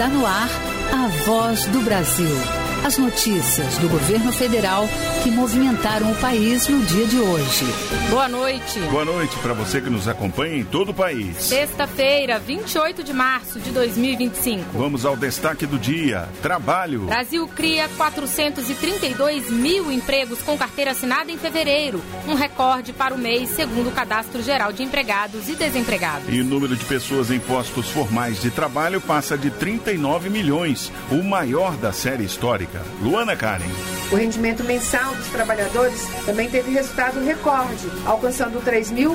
Está no ar a Voz do Brasil. As notícias do governo federal que movimentaram o país no dia de hoje. Boa noite. Boa noite para você que nos acompanha em todo o país. Sexta-feira, 28 de março de 2025. Vamos ao destaque do dia. Trabalho. Brasil cria 432 mil empregos com carteira assinada em fevereiro. Um recorde para o mês, segundo o Cadastro Geral de Empregados e Desempregados. E o número de pessoas em postos formais de trabalho passa de 39 milhões, o maior da série histórica. Luana Karen. O rendimento mensal dos trabalhadores também teve resultado recorde, alcançando R$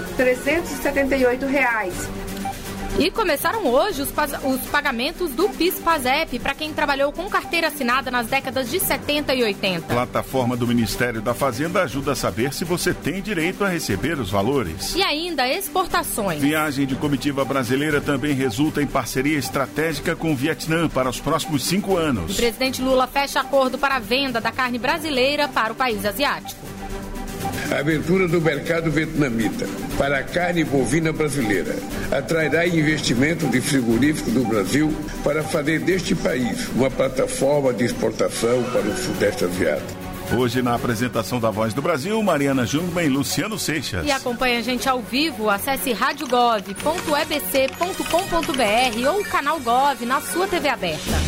3.378. E começaram hoje os pagamentos do PIS/PASEP para quem trabalhou com carteira assinada nas décadas de 70 e 80. A plataforma do Ministério da Fazenda ajuda a saber se você tem direito a receber os valores. E ainda exportações. Viagem de comitiva brasileira também resulta em parceria estratégica com o Vietnã para os próximos 5 anos. O presidente Lula fecha acordo para a venda da carne brasileira para o país asiático. A abertura do mercado vietnamita para a carne bovina brasileira atrairá investimento de frigorífico do Brasil para fazer deste país uma plataforma de exportação para o Sudeste Asiático. Hoje, na apresentação da Voz do Brasil, Mariana Jungmann e Luciano Seixas. E acompanha a gente ao vivo, acesse radiogov.ebc.com.br ou o canal Gov na sua TV aberta.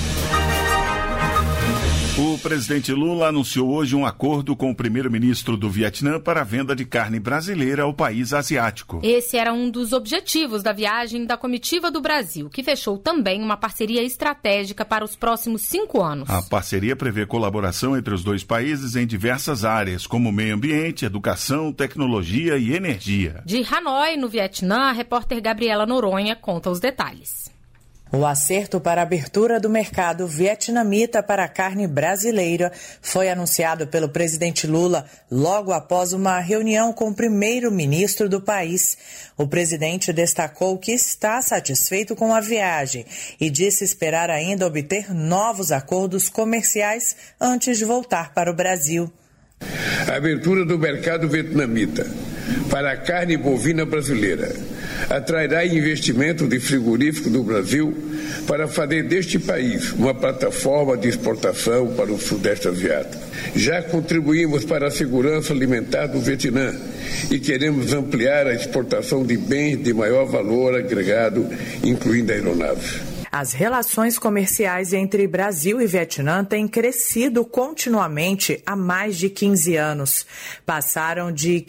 O presidente Lula anunciou hoje um acordo com o primeiro-ministro do Vietnã para a venda de carne brasileira ao país asiático. Esse era um dos objetivos da viagem da comitiva do Brasil, que fechou também uma parceria estratégica para os próximos 5 anos. A parceria prevê colaboração entre os dois países em diversas áreas, como meio ambiente, educação, tecnologia e energia. De Hanoi, no Vietnã, a repórter Gabriela Noronha conta os detalhes. O acerto para a abertura do mercado vietnamita para a carne brasileira foi anunciado pelo presidente Lula logo após uma reunião com o primeiro-ministro do país. O presidente destacou que está satisfeito com a viagem e disse esperar ainda obter novos acordos comerciais antes de voltar para o Brasil. A abertura do mercado vietnamita para a carne bovina brasileira atrairá investimento de frigorífico do Brasil para fazer deste país uma plataforma de exportação para o Sudeste Asiático. Já contribuímos para a segurança alimentar do Vietnã e queremos ampliar a exportação de bens de maior valor agregado, incluindo aeronaves. As relações comerciais entre Brasil e Vietnã têm crescido continuamente há mais de 15 anos. Passaram de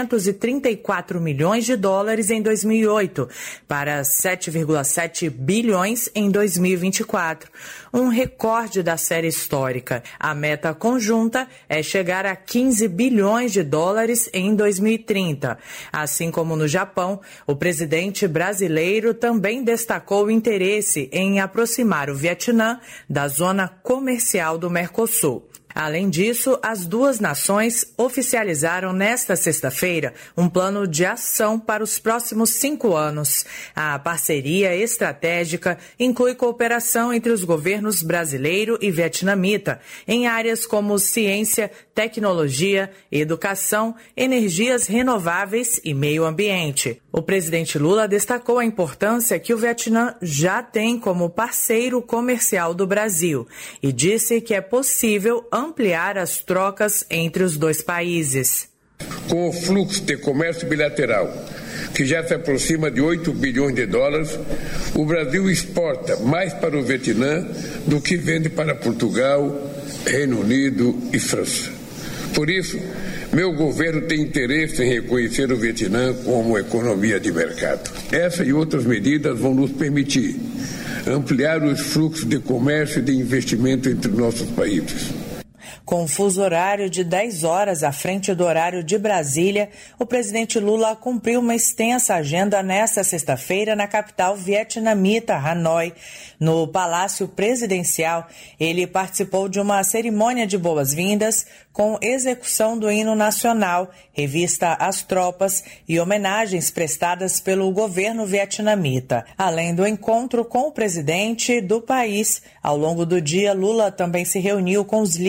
534 milhões de dólares em 2008 para 7,7 bilhões em 2024, um recorde da série histórica. A meta conjunta é chegar a 15 bilhões de dólares em 2030. Assim como no Japão, o presidente brasileiro também destacou o interesse em aproximar o Vietnã da zona comercial do Mercosul. Além disso, as duas nações oficializaram nesta sexta-feira um plano de ação para os próximos 5 anos. A parceria estratégica inclui cooperação entre os governos brasileiro e vietnamita em áreas como ciência, tecnologia, educação, energias renováveis e meio ambiente. O presidente Lula destacou a importância que o Vietnã já tem como parceiro comercial do Brasil e disse que é possível ampliar as trocas entre os dois países. Com o fluxo de comércio bilateral, que já se aproxima de 8 bilhões de dólares, o Brasil exporta mais para o Vietnã do que vende para Portugal, Reino Unido e França. Por isso, meu governo tem interesse em reconhecer o Vietnã como economia de mercado. Essa e outras medidas vão nos permitir ampliar os fluxos de comércio e de investimento entre nossos países. Com o fuso horário de 10 horas à frente do horário de Brasília, o presidente Lula cumpriu uma extensa agenda nesta sexta-feira na capital vietnamita, Hanoi. No Palácio Presidencial, ele participou de uma cerimônia de boas-vindas com execução do hino nacional, revista às tropas e homenagens prestadas pelo governo vietnamita. Além do encontro com o presidente do país, ao longo do dia, Lula também se reuniu com os líderes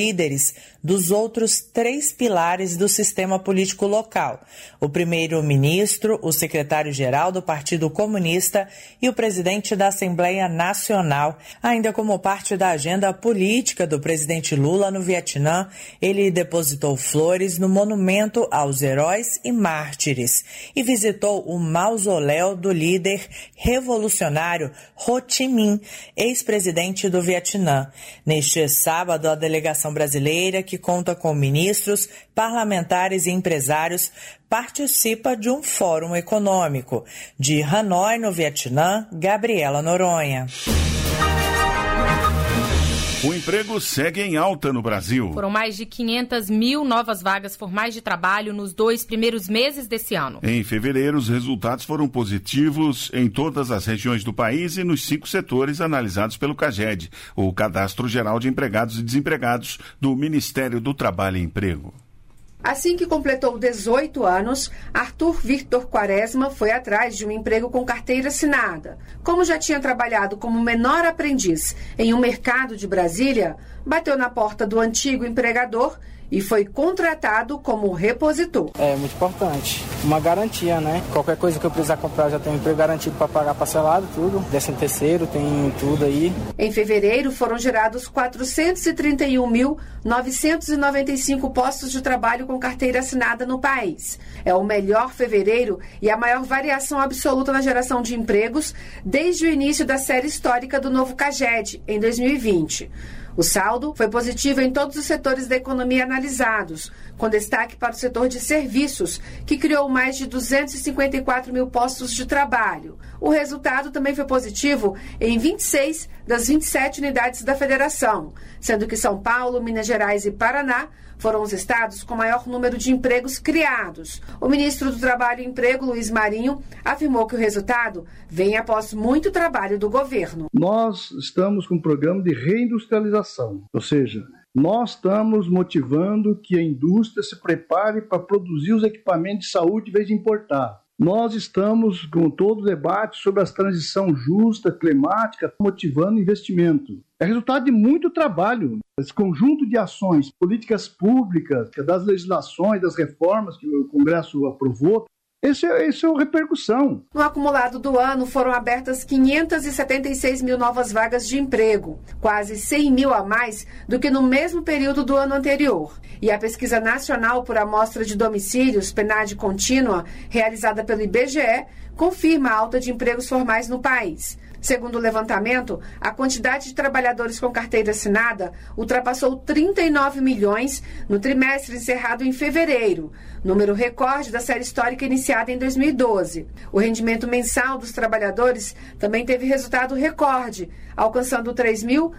líderes dos outros 3 pilares do sistema político local: o primeiro-ministro, o secretário-geral do Partido Comunista e o presidente da Assembleia Nacional. Ainda como parte da agenda política do presidente Lula no Vietnã, ele depositou flores no monumento aos heróis e mártires e visitou o mausoléu do líder revolucionário Ho Chi Minh, ex-presidente do Vietnã. Neste sábado, a delegação brasileira, que conta com ministros, parlamentares e empresários, participa de um fórum econômico. De Hanoi, no Vietnã, Gabriela Noronha. O emprego segue em alta no Brasil. Foram mais de 500 mil novas vagas formais de trabalho nos 2 primeiros meses desse ano. Em fevereiro, os resultados foram positivos em todas as regiões do país e nos 5 setores analisados pelo CAGED, o Cadastro Geral de Empregados e Desempregados do Ministério do Trabalho e Emprego. Assim que completou 18 anos, Arthur Victor Quaresma foi atrás de um emprego com carteira assinada. Como já tinha trabalhado como menor aprendiz em um mercado de Brasília, bateu na porta do antigo empregador e foi contratado como repositor. É muito importante, uma garantia, né? Qualquer coisa que eu precisar comprar, já tenho emprego garantido para pagar parcelado, tudo. 13º, tem tudo aí. Em fevereiro, foram gerados 431.995 postos de trabalho com carteira assinada no país. É o melhor fevereiro e a maior variação absoluta na geração de empregos desde o início da série histórica do novo CAGED, em 2020. O saldo foi positivo em todos os setores da economia analisados, com destaque para o setor de serviços, que criou mais de 254 mil postos de trabalho. O resultado também foi positivo em 26 das 27 unidades da federação, sendo que São Paulo, Minas Gerais e Paraná foram os estados com maior número de empregos criados. O ministro do Trabalho e Emprego, Luiz Marinho, afirmou que o resultado vem após muito trabalho do governo. Nós estamos com um programa de reindustrialização, ou seja, nós estamos motivando que a indústria se prepare para produzir os equipamentos de saúde em vez de importar. Nós estamos com todo o debate sobre a transição justa, climática, motivando investimento. É resultado de muito trabalho. Esse conjunto de ações, políticas públicas, das legislações, das reformas que o Congresso aprovou, esse é a repercussão. No acumulado do ano, foram abertas 576 mil novas vagas de emprego, quase 100 mil a mais do que no mesmo período do ano anterior. E a Pesquisa Nacional por Amostra de Domicílios, PNAD Contínua, realizada pelo IBGE, confirma a alta de empregos formais no país. Segundo o levantamento, a quantidade de trabalhadores com carteira assinada ultrapassou 39 milhões no trimestre encerrado em fevereiro, número recorde da série histórica iniciada em 2012. O rendimento mensal dos trabalhadores também teve resultado recorde, alcançando R$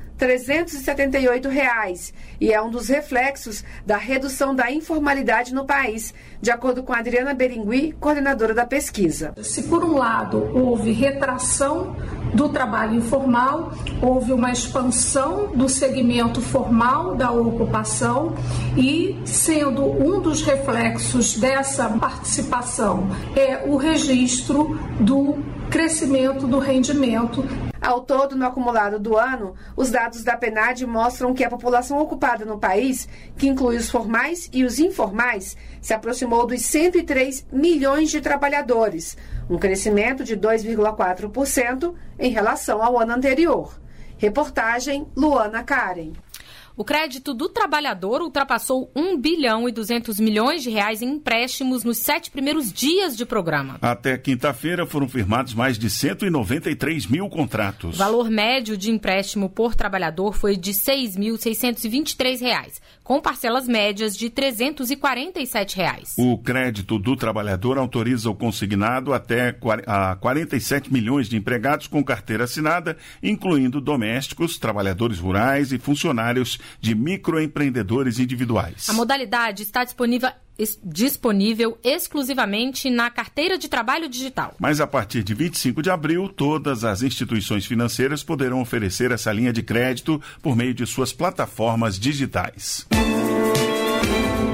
3.378, e é um dos reflexos da redução da informalidade no país, de acordo com Adriana Berengui, coordenadora da pesquisa. Se por um lado houve retração do trabalho informal, houve uma expansão do segmento formal da ocupação e, sendo um dos reflexos dessa participação, é o registro do crescimento do rendimento. Ao todo, no acumulado do ano, os dados da PNAD mostram que a população ocupada no país, que inclui os formais e os informais, se aproximou dos 103 milhões de trabalhadores, um crescimento de 2,4% em relação ao ano anterior. Reportagem Luana Karen. O crédito do trabalhador ultrapassou 1 bilhão e 200 milhões de reais em empréstimos nos 7 primeiros dias de programa. Até quinta-feira foram firmados mais de 193 mil contratos. O valor médio de empréstimo por trabalhador foi de R$ 6.623, com parcelas médias de R$ 347. O crédito do trabalhador autoriza o consignado até 47 milhões de empregados com carteira assinada, incluindo domésticos, trabalhadores rurais e funcionários de microempreendedores individuais. A modalidade está disponível exclusivamente na carteira de trabalho digital. Mas a partir de 25 de abril, todas as instituições financeiras poderão oferecer essa linha de crédito por meio de suas plataformas digitais.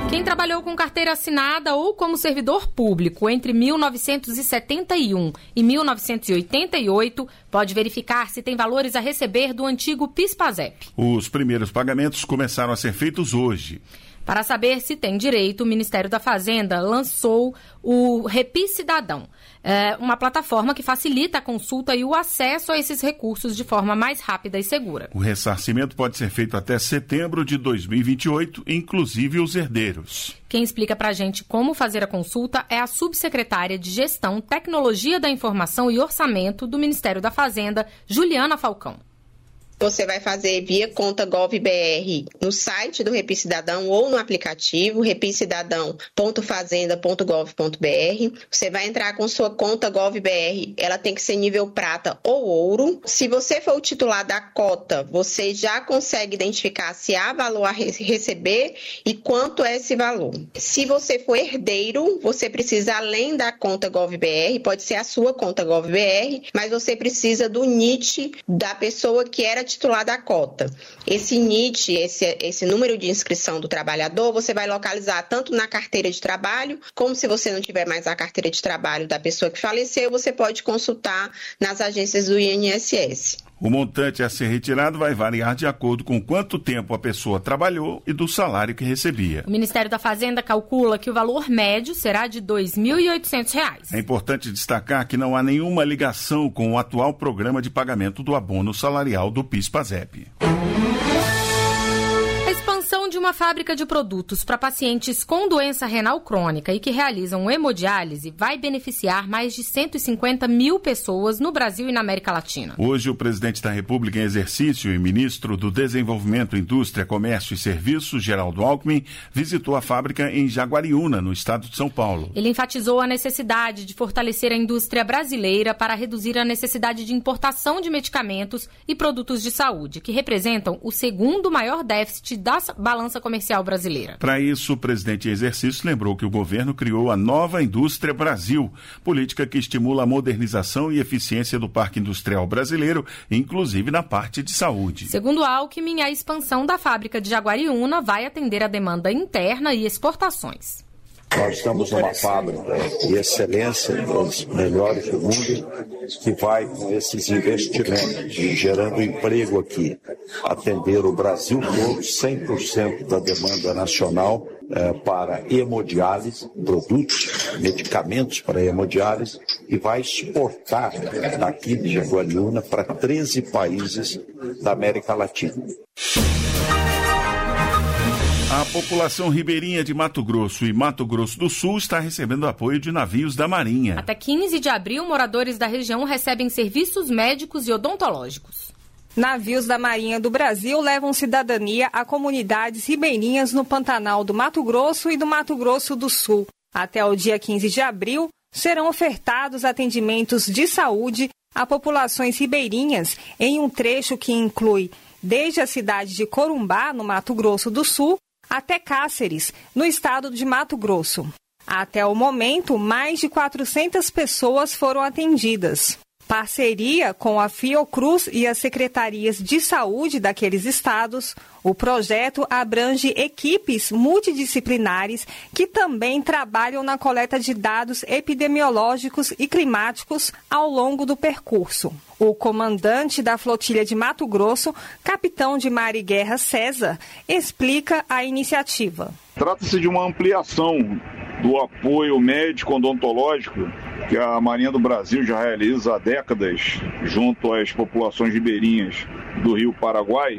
Quem trabalhou com carteira assinada ou como servidor público entre 1971 e 1988 pode verificar se tem valores a receber do antigo PIS/PASEP. Os primeiros pagamentos começaram a ser feitos hoje. Para saber se tem direito, o Ministério da Fazenda lançou o Repi Cidadão, uma plataforma que facilita a consulta e o acesso a esses recursos de forma mais rápida e segura. O ressarcimento pode ser feito até setembro de 2028, inclusive os herdeiros. Quem explica para a gente como fazer a consulta é a subsecretária de Gestão, Tecnologia da Informação e Orçamento do Ministério da Fazenda, Juliana Falcão. Você vai fazer via conta Gov.br no site do Repi Cidadão ou no aplicativo repicidadão.fazenda.gov.br. Você vai entrar com sua conta Gov.br, ela tem que ser nível prata ou ouro. Se você for o titular da cota, você já consegue identificar se há valor a receber e quanto é esse valor. Se você for herdeiro, você precisa, além da conta Gov.br, pode ser a sua conta Gov.br, mas você precisa do NIT da pessoa que era titular da cota. Esse NIT, esse número de inscrição do trabalhador, você vai localizar tanto na carteira de trabalho, como se você não tiver mais a carteira de trabalho da pessoa que faleceu, você pode consultar nas agências do INSS. O montante a ser retirado vai variar de acordo com quanto tempo a pessoa trabalhou e do salário que recebia. O Ministério da Fazenda calcula que o valor médio será de R$ 2.800. É importante destacar que não há nenhuma ligação com o atual programa de pagamento do abono salarial do PIS/PASEP. De uma fábrica de produtos para pacientes com doença renal crônica e que realizam hemodiálise vai beneficiar mais de 150 mil pessoas no Brasil e na América Latina. Hoje, o presidente da República em exercício e ministro do Desenvolvimento, Indústria, Comércio e Serviços, Geraldo Alckmin, visitou a fábrica em Jaguariúna, no estado de São Paulo. Ele enfatizou a necessidade de fortalecer a indústria brasileira para reduzir a necessidade de importação de medicamentos e produtos de saúde, que representam o segundo maior déficit da balança comercial brasileira. Para isso, o presidente em exercício lembrou que o governo criou a Nova Indústria Brasil, política que estimula a modernização e eficiência do parque industrial brasileiro, inclusive na parte de saúde. Segundo Alckmin, a expansão da fábrica de Jaguariúna vai atender a demanda interna e exportações. Nós estamos numa fábrica de excelência, das melhores do mundo, que vai, com esses investimentos, gerando emprego aqui, atender o Brasil todo, 100% da demanda nacional para hemodiálise, produtos, medicamentos para hemodiálise, e vai exportar daqui de Jaguariúna para 13 países da América Latina. A população ribeirinha de Mato Grosso e Mato Grosso do Sul está recebendo apoio de navios da Marinha. Até 15 de abril, moradores da região recebem serviços médicos e odontológicos. Navios da Marinha do Brasil levam cidadania a comunidades ribeirinhas no Pantanal do Mato Grosso e do Mato Grosso do Sul. Até o dia 15 de abril, serão ofertados atendimentos de saúde a populações ribeirinhas em um trecho que inclui desde a cidade de Corumbá, no Mato Grosso do Sul, até Cáceres, no estado de Mato Grosso. Até o momento, mais de 400 pessoas foram atendidas. Parceria com a Fiocruz e as secretarias de saúde daqueles estados, o projeto abrange equipes multidisciplinares que também trabalham na coleta de dados epidemiológicos e climáticos ao longo do percurso. O comandante da flotilha de Mato Grosso, capitão de mar e guerra César, explica a iniciativa. Trata-se de uma ampliação do apoio médico-odontológico que a Marinha do Brasil já realiza há décadas junto às populações ribeirinhas do Rio Paraguai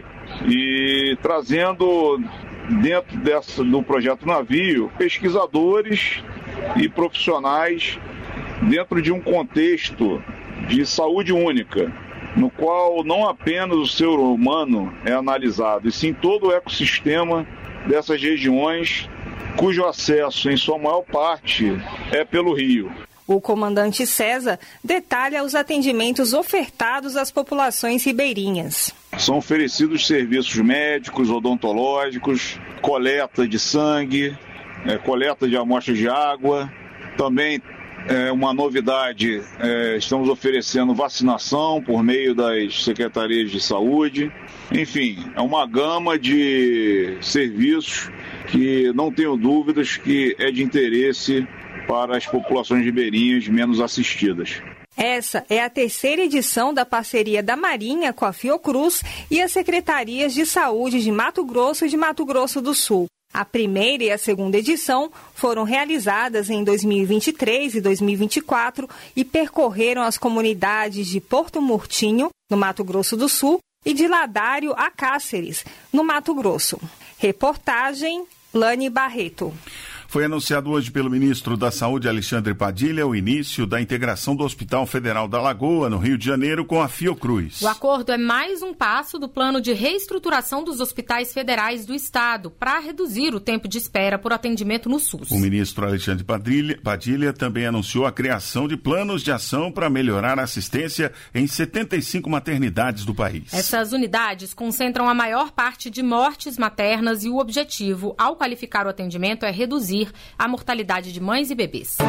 e trazendo dentro do projeto Navio pesquisadores e profissionais dentro de um contexto de saúde única, no qual não apenas o ser humano é analisado, e sim todo o ecossistema dessas regiões, cujo acesso, em sua maior parte, é pelo rio. O comandante César detalha os atendimentos ofertados às populações ribeirinhas. São oferecidos serviços médicos, odontológicos, coleta de sangue, coleta de amostras de água. Também, uma novidade, estamos oferecendo vacinação por meio das secretarias de saúde. Enfim, é uma gama de serviços que não tenho dúvidas que é de interesse para as populações ribeirinhas menos assistidas. Essa é a terceira edição da parceria da Marinha com a Fiocruz e as Secretarias de Saúde de Mato Grosso e de Mato Grosso do Sul. A primeira e a segunda edição foram realizadas em 2023 e 2024 e percorreram as comunidades de Porto Murtinho, no Mato Grosso do Sul, e de Ladário a Cáceres, no Mato Grosso. Reportagem Lani Barreto. Foi anunciado hoje pelo ministro da Saúde, Alexandre Padilha, o início da integração do Hospital Federal da Lagoa, no Rio de Janeiro, com a Fiocruz. O acordo é mais um passo do plano de reestruturação dos hospitais federais do Estado para reduzir o tempo de espera por atendimento no SUS. O ministro Alexandre Padilha também anunciou a criação de planos de ação para melhorar a assistência em 75 maternidades do país. Essas unidades concentram a maior parte de mortes maternas e o objetivo, ao qualificar o atendimento, é reduzir a mortalidade de mães e bebês.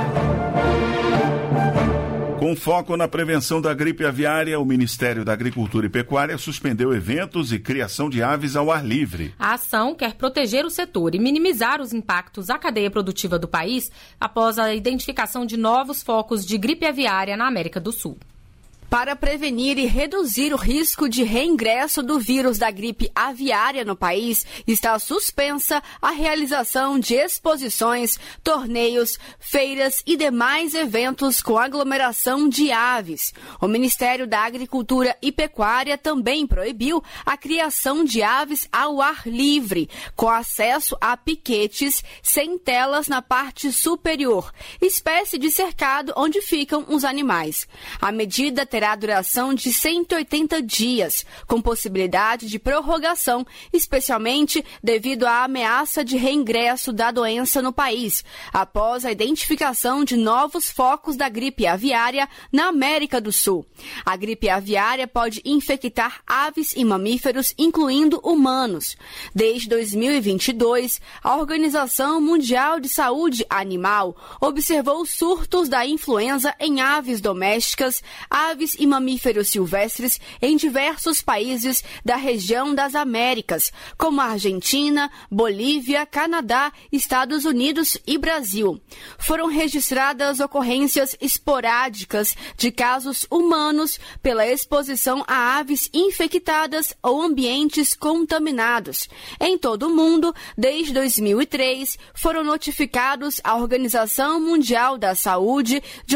Com foco na prevenção da gripe aviária, o Ministério da Agricultura e Pecuária suspendeu eventos e criação de aves ao ar livre. A ação quer proteger o setor e minimizar os impactos à cadeia produtiva do país após a identificação de novos focos de gripe aviária na América do Sul. Para prevenir e reduzir o risco de reingresso do vírus da gripe aviária no país, está suspensa a realização de exposições, torneios, feiras e demais eventos com aglomeração de aves. O Ministério da Agricultura e Pecuária também proibiu a criação de aves ao ar livre, com acesso a piquetes sem telas na parte superior, espécie de cercado onde ficam os animais. A medida terá duração de 180 dias, com possibilidade de prorrogação, especialmente devido à ameaça de reingresso da doença no país, após a identificação de novos focos da gripe aviária na América do Sul. A gripe aviária pode infectar aves e mamíferos, incluindo humanos. Desde 2022, a Organização Mundial de Saúde Animal observou surtos da influenza em aves domésticas, aves e mamíferos silvestres em diversos países da região das Américas, como Argentina, Bolívia, Canadá, Estados Unidos e Brasil. Foram registradas ocorrências esporádicas de casos humanos pela exposição a aves infectadas ou ambientes contaminados. Em todo o mundo, desde 2003, foram notificados à Organização Mundial da Saúde de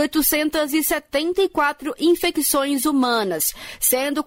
874 infecções humanas, sendo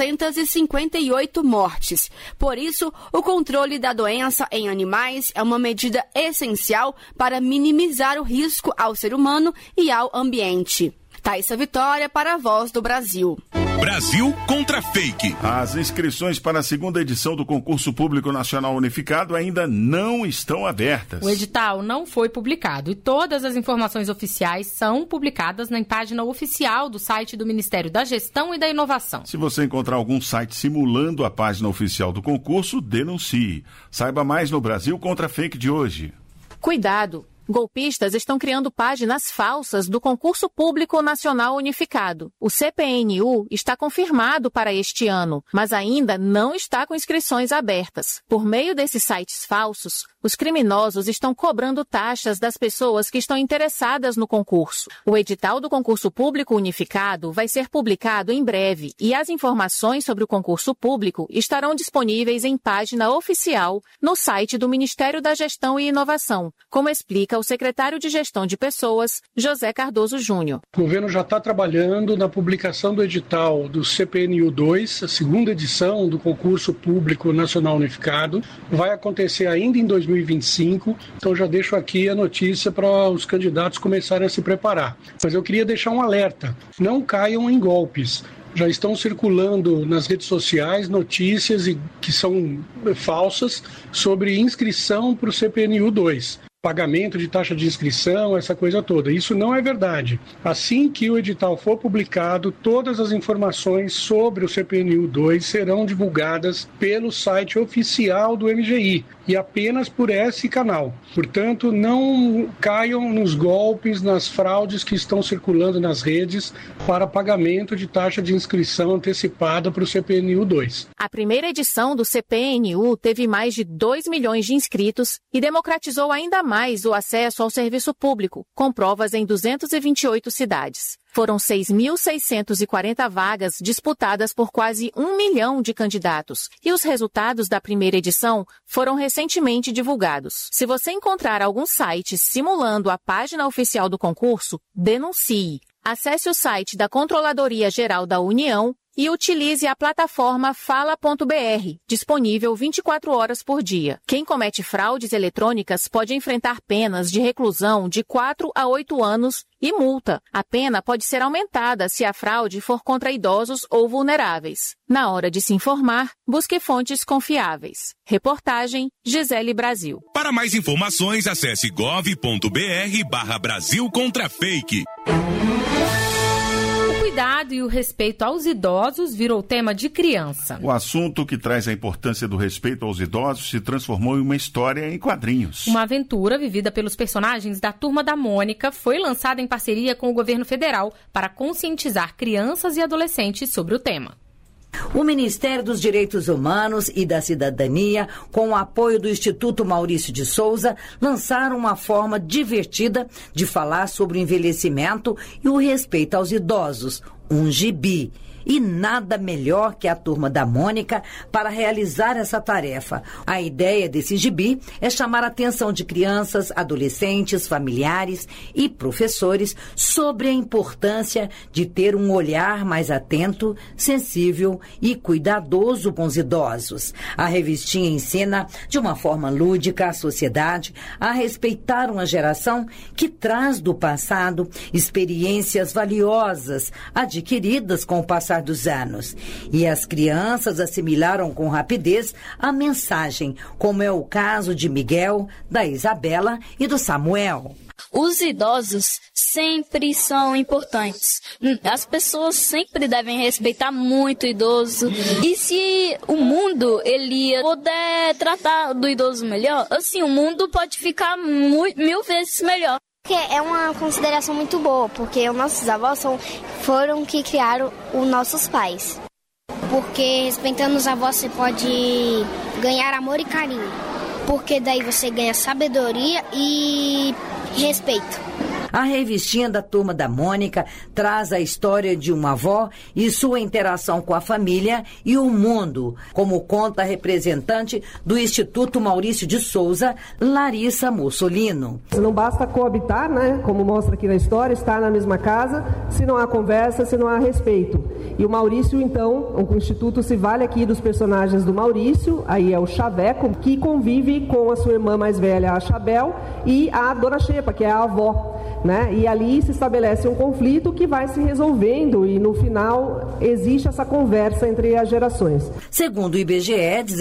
458 mortes. Por isso, o controle da doença em animais é uma medida essencial para minimizar o risco ao ser humano e ao ambiente. Thaisa Vitória para a Voz do Brasil. Brasil contra fake. As inscrições para a segunda edição do Concurso Público Nacional Unificado ainda não estão abertas. O edital não foi publicado e todas as informações oficiais são publicadas na página oficial do site do Ministério da Gestão e da Inovação. Se você encontrar algum site simulando a página oficial do concurso, denuncie. Saiba mais no Brasil contra fake de hoje. Cuidado! Golpistas estão criando páginas falsas do Concurso Público Nacional Unificado. O CPNU está confirmado para este ano, mas ainda não está com inscrições abertas. Por meio desses sites falsos, os criminosos estão cobrando taxas das pessoas que estão interessadas no concurso. O edital do Concurso Público Unificado vai ser publicado em breve e as informações sobre o concurso público estarão disponíveis em página oficial no site do Ministério da Gestão e Inovação, como explica o secretário de Gestão de Pessoas, José Cardoso Júnior. O governo já está trabalhando na publicação do edital do CPNU 2, a segunda edição do Concurso Público Nacional Unificado. Vai acontecer ainda em 2025, então já deixo aqui a notícia para os candidatos começarem a se preparar. Mas eu queria deixar um alerta, não caiam em golpes. Já estão circulando nas redes sociais notícias que são falsas sobre inscrição para o CPNU 2. pagamento de taxa de inscrição, essa coisa toda. Isso não é verdade. Assim que o edital for publicado, todas as informações sobre o CPNU 2 serão divulgadas pelo site oficial do MGI e apenas por esse canal. Portanto, não caiam nos golpes, nas fraudes que estão circulando nas redes para pagamento de taxa de inscrição antecipada para o CPNU 2. A primeira edição do CPNU teve mais de 2 milhões de inscritos e democratizou ainda mais o acesso ao serviço público, com provas em 228 cidades. Foram 6.640 vagas disputadas por quase 1 milhão de candidatos e os resultados da primeira edição foram recentemente divulgados. Se você encontrar algum site simulando a página oficial do concurso, denuncie. Acesse o site da Controladoria Geral da União e utilize a plataforma fala.br, disponível 24 horas por dia. Quem comete fraudes eletrônicas pode enfrentar penas de reclusão de 4 a 8 anos e multa. A pena pode ser aumentada se a fraude for contra idosos ou vulneráveis. Na hora de se informar, busque fontes confiáveis. Reportagem Gisele Brasil. Para mais informações, acesse gov.br/Brasil contra fake. O cuidado e o respeito aos idosos virou tema de criança. O assunto que traz a importância do respeito aos idosos se transformou em uma história em quadrinhos. Uma aventura vivida pelos personagens da Turma da Mônica foi lançada em parceria com o governo federal para conscientizar crianças e adolescentes sobre o tema. O Ministério dos Direitos Humanos e da Cidadania, com o apoio do Instituto Maurício de Souza, lançaram uma forma divertida de falar sobre o envelhecimento e o respeito aos idosos, um gibi. E nada melhor que a Turma da Mônica para realizar essa tarefa. A ideia desse gibi é chamar a atenção de crianças, adolescentes, familiares e professores sobre a importância de ter um olhar mais atento, sensível e cuidadoso com os idosos. A revistinha ensina, de uma forma lúdica, a sociedade a respeitar uma geração que traz do passado experiências valiosas adquiridas com o passar dos anos. E as crianças assimilaram com rapidez a mensagem, como é o caso de Miguel, da Isabela e do Samuel. Os idosos sempre são importantes. As pessoas sempre devem respeitar muito o idoso. E se o mundo ele puder tratar do idoso melhor, assim, o mundo pode ficar 1000 vezes melhor. É uma consideração muito boa, porque os nossos avós foram que criaram os nossos pais. Porque respeitando os avós você pode ganhar amor e carinho. Porque daí você ganha sabedoria e respeito. A revistinha da Turma da Mônica traz a história de uma avó e sua interação com a família e o mundo, como conta a representante do Instituto Maurício de Souza, Larissa Mussolino. Não basta coabitar, né, como mostra aqui na história, estar na mesma casa, se não há conversa, se não há respeito. E o Maurício, então, o Instituto se vale aqui dos personagens do Maurício, aí é o Chaveco, que convive com a sua irmã mais velha, a Chabel, e a Dona Xepa, que é a avó. Né? E ali se estabelece um conflito que vai se resolvendo e no final existe essa conversa entre as gerações. Segundo o IBGE,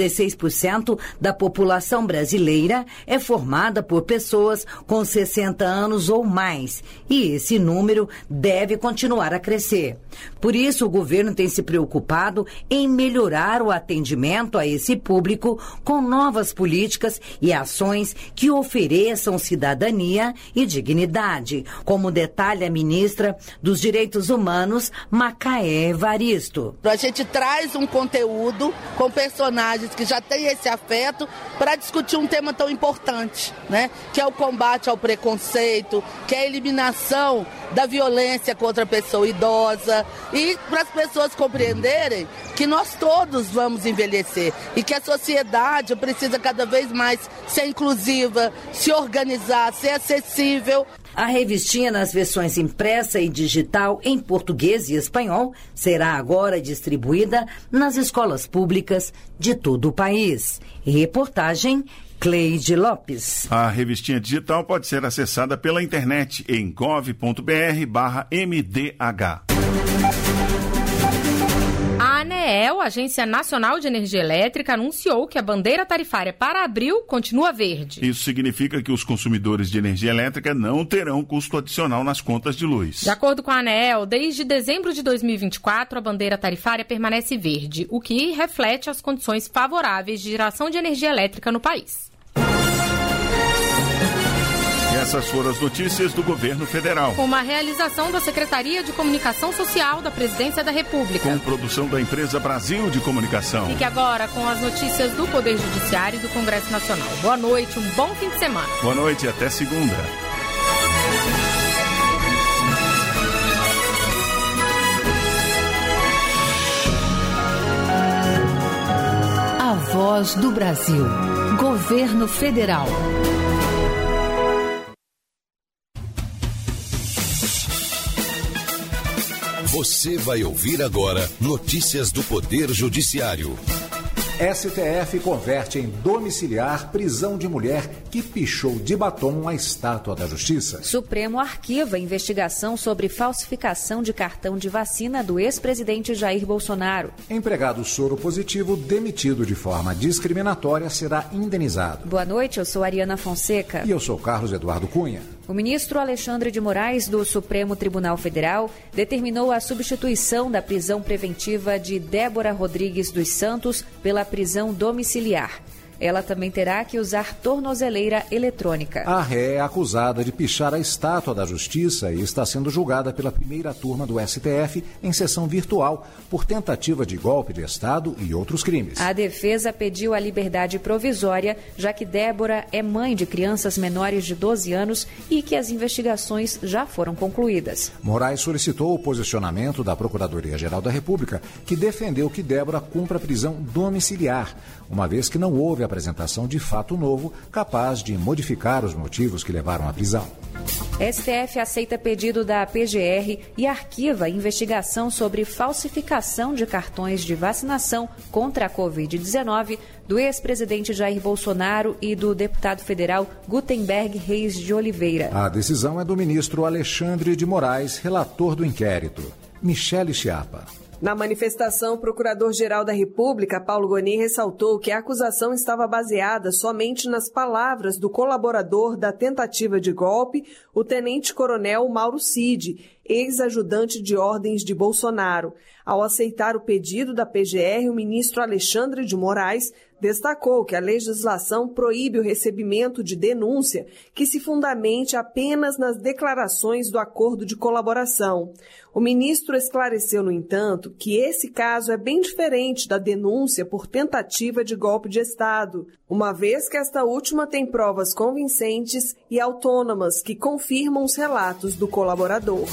16% da população brasileira é formada por pessoas com 60 anos ou mais e esse número deve continuar a crescer. Por isso, o governo tem se preocupado em melhorar o atendimento a esse público com novas políticas e ações que ofereçam cidadania e dignidade. Como detalha a ministra dos Direitos Humanos, Macaé Evaristo. A gente traz um conteúdo com personagens que já têm esse afeto para discutir um tema tão importante, né? Que é o combate ao preconceito, que é a eliminação da violência contra a pessoa idosa e para as pessoas compreenderem que nós todos vamos envelhecer e que a sociedade precisa cada vez mais ser inclusiva, se organizar, ser acessível. A revistinha nas versões impressa e digital em português e espanhol será agora distribuída nas escolas públicas de todo o país. Reportagem Cleide Lopes. A revistinha digital pode ser acessada pela internet em gov.br/mdh. A ANEEL ANEEL, Agência Nacional de Energia Elétrica, anunciou que a bandeira tarifária para abril continua verde. Isso significa que os consumidores de energia elétrica não terão custo adicional nas contas de luz. De acordo com a ANEEL, desde dezembro de 2024, a bandeira tarifária permanece verde, o que reflete as condições favoráveis de geração de energia elétrica no país. Essas foram as notícias do governo federal. Uma realização da Secretaria de Comunicação Social da Presidência da República. Com produção da empresa Brasil de Comunicação. Fique agora com as notícias do Poder Judiciário e do Congresso Nacional. Boa noite, um bom fim de semana. Boa noite e até segunda. A Voz do Brasil. Governo Federal. Você vai ouvir agora notícias do Poder Judiciário. STF converte em domiciliar prisão de mulher que pichou de batom a estátua da Justiça. Supremo arquiva investigação sobre falsificação de cartão de vacina do ex-presidente Jair Bolsonaro. Empregado soro positivo demitido de forma discriminatória será indenizado. Boa noite, eu sou Ariana Fonseca. E eu sou Carlos Eduardo Cunha. O ministro Alexandre de Moraes, do Supremo Tribunal Federal, determinou a substituição da prisão preventiva de Débora Rodrigues dos Santos pela prisão domiciliar. Ela também terá que usar tornozeleira eletrônica. A ré é acusada de pichar a estátua da Justiça e está sendo julgada pela primeira turma do STF em sessão virtual por tentativa de golpe de Estado e outros crimes. A defesa pediu a liberdade provisória, já que Débora é mãe de crianças menores de 12 anos e que as investigações já foram concluídas. Moraes solicitou o posicionamento da Procuradoria-Geral da República, que defendeu que Débora cumpra prisão domiciliar, uma vez que não houve apresentação de fato novo capaz de modificar os motivos que levaram à prisão. STF aceita pedido da PGR e arquiva investigação sobre falsificação de cartões de vacinação contra a Covid-19 do ex-presidente Jair Bolsonaro e do deputado federal Gutenberg Reis de Oliveira. A decisão é do ministro Alexandre de Moraes, relator do inquérito. Michele Chiapa. Na manifestação, o Procurador-Geral da República, Paulo Gonin, ressaltou que a acusação estava baseada somente nas palavras do colaborador da tentativa de golpe, o tenente-coronel Mauro Cid, ex-ajudante de ordens de Bolsonaro. Ao aceitar o pedido da PGR, o ministro Alexandre de Moraes destacou que a legislação proíbe o recebimento de denúncia que se fundamente apenas nas declarações do acordo de colaboração. O ministro esclareceu, no entanto, que esse caso é bem diferente da denúncia por tentativa de golpe de Estado, uma vez que esta última tem provas convincentes e autônomas que confirmam os relatos do colaborador.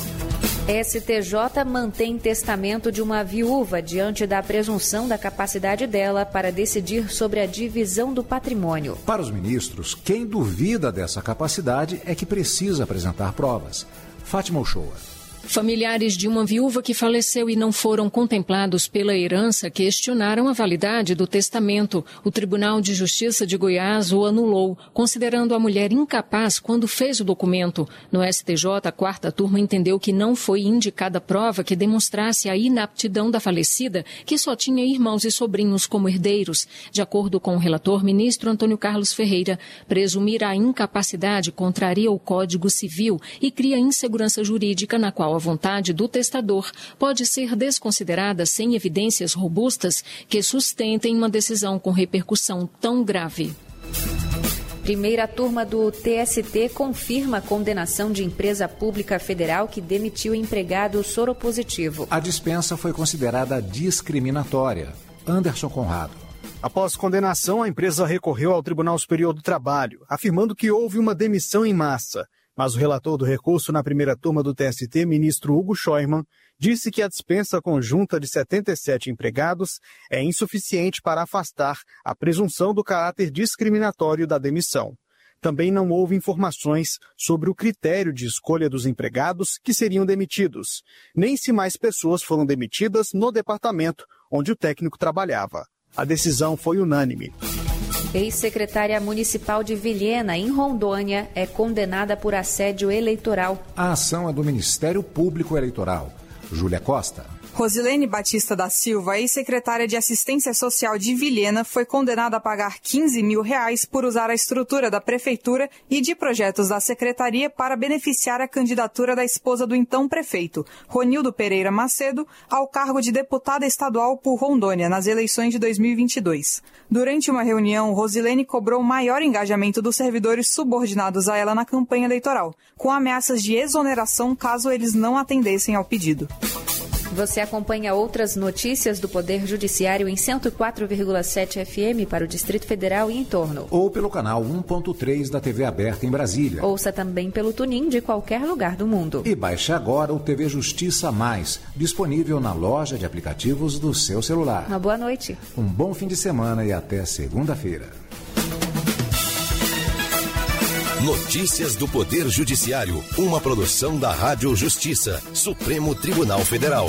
STJ mantém testamento de uma viúva diante da presunção da capacidade dela para decidir sobre a divisão do patrimônio. Para os ministros, quem duvida dessa capacidade é que precisa apresentar provas. Fátima Uchoa. Familiares de uma viúva que faleceu e não foram contemplados pela herança questionaram a validade do testamento. O Tribunal de Justiça de Goiás o anulou, considerando a mulher incapaz quando fez o documento. No STJ, a quarta turma entendeu que não foi indicada prova que demonstrasse a inaptidão da falecida, que só tinha irmãos e sobrinhos como herdeiros. De acordo com o relator, ministro Antônio Carlos Ferreira, presumir a incapacidade contraria o Código Civil e cria insegurança jurídica na qual a vontade do testador pode ser desconsiderada sem evidências robustas que sustentem uma decisão com repercussão tão grave. Primeira turma do TST confirma a condenação de empresa pública federal que demitiu empregado soropositivo. A dispensa foi considerada discriminatória. Anderson Conrado. Após condenação, a empresa recorreu ao Tribunal Superior do Trabalho, afirmando que houve uma demissão em massa. Mas o relator do recurso na primeira turma do TST, ministro Hugo Scheuermann, disse que a dispensa conjunta de 77 empregados é insuficiente para afastar a presunção do caráter discriminatório da demissão. Também não houve informações sobre o critério de escolha dos empregados que seriam demitidos, nem se mais pessoas foram demitidas no departamento onde o técnico trabalhava. A decisão foi unânime. Ex-secretária municipal de Vilhena, em Rondônia, é condenada por assédio eleitoral. A ação é do Ministério Público Eleitoral. Júlia Costa. Rosilene Batista da Silva, ex-secretária de Assistência Social de Vilhena, foi condenada a pagar R$15 mil por usar a estrutura da prefeitura e de projetos da secretaria para beneficiar a candidatura da esposa do então prefeito, Ronildo Pereira Macedo, ao cargo de deputada estadual por Rondônia nas eleições de 2022. Durante uma reunião, Rosilene cobrou maior engajamento dos servidores subordinados a ela na campanha eleitoral, com ameaças de exoneração caso eles não atendessem ao pedido. Você acompanha outras notícias do Poder Judiciário em 104,7 FM para o Distrito Federal e em torno. Ou pelo canal 1.3 da TV aberta em Brasília. Ouça também pelo TuneIn de qualquer lugar do mundo. E baixe agora o TV Justiça Mais, disponível na loja de aplicativos do seu celular. Uma boa noite. Um bom fim de semana e até segunda-feira. Notícias do Poder Judiciário, uma produção da Rádio Justiça, Supremo Tribunal Federal.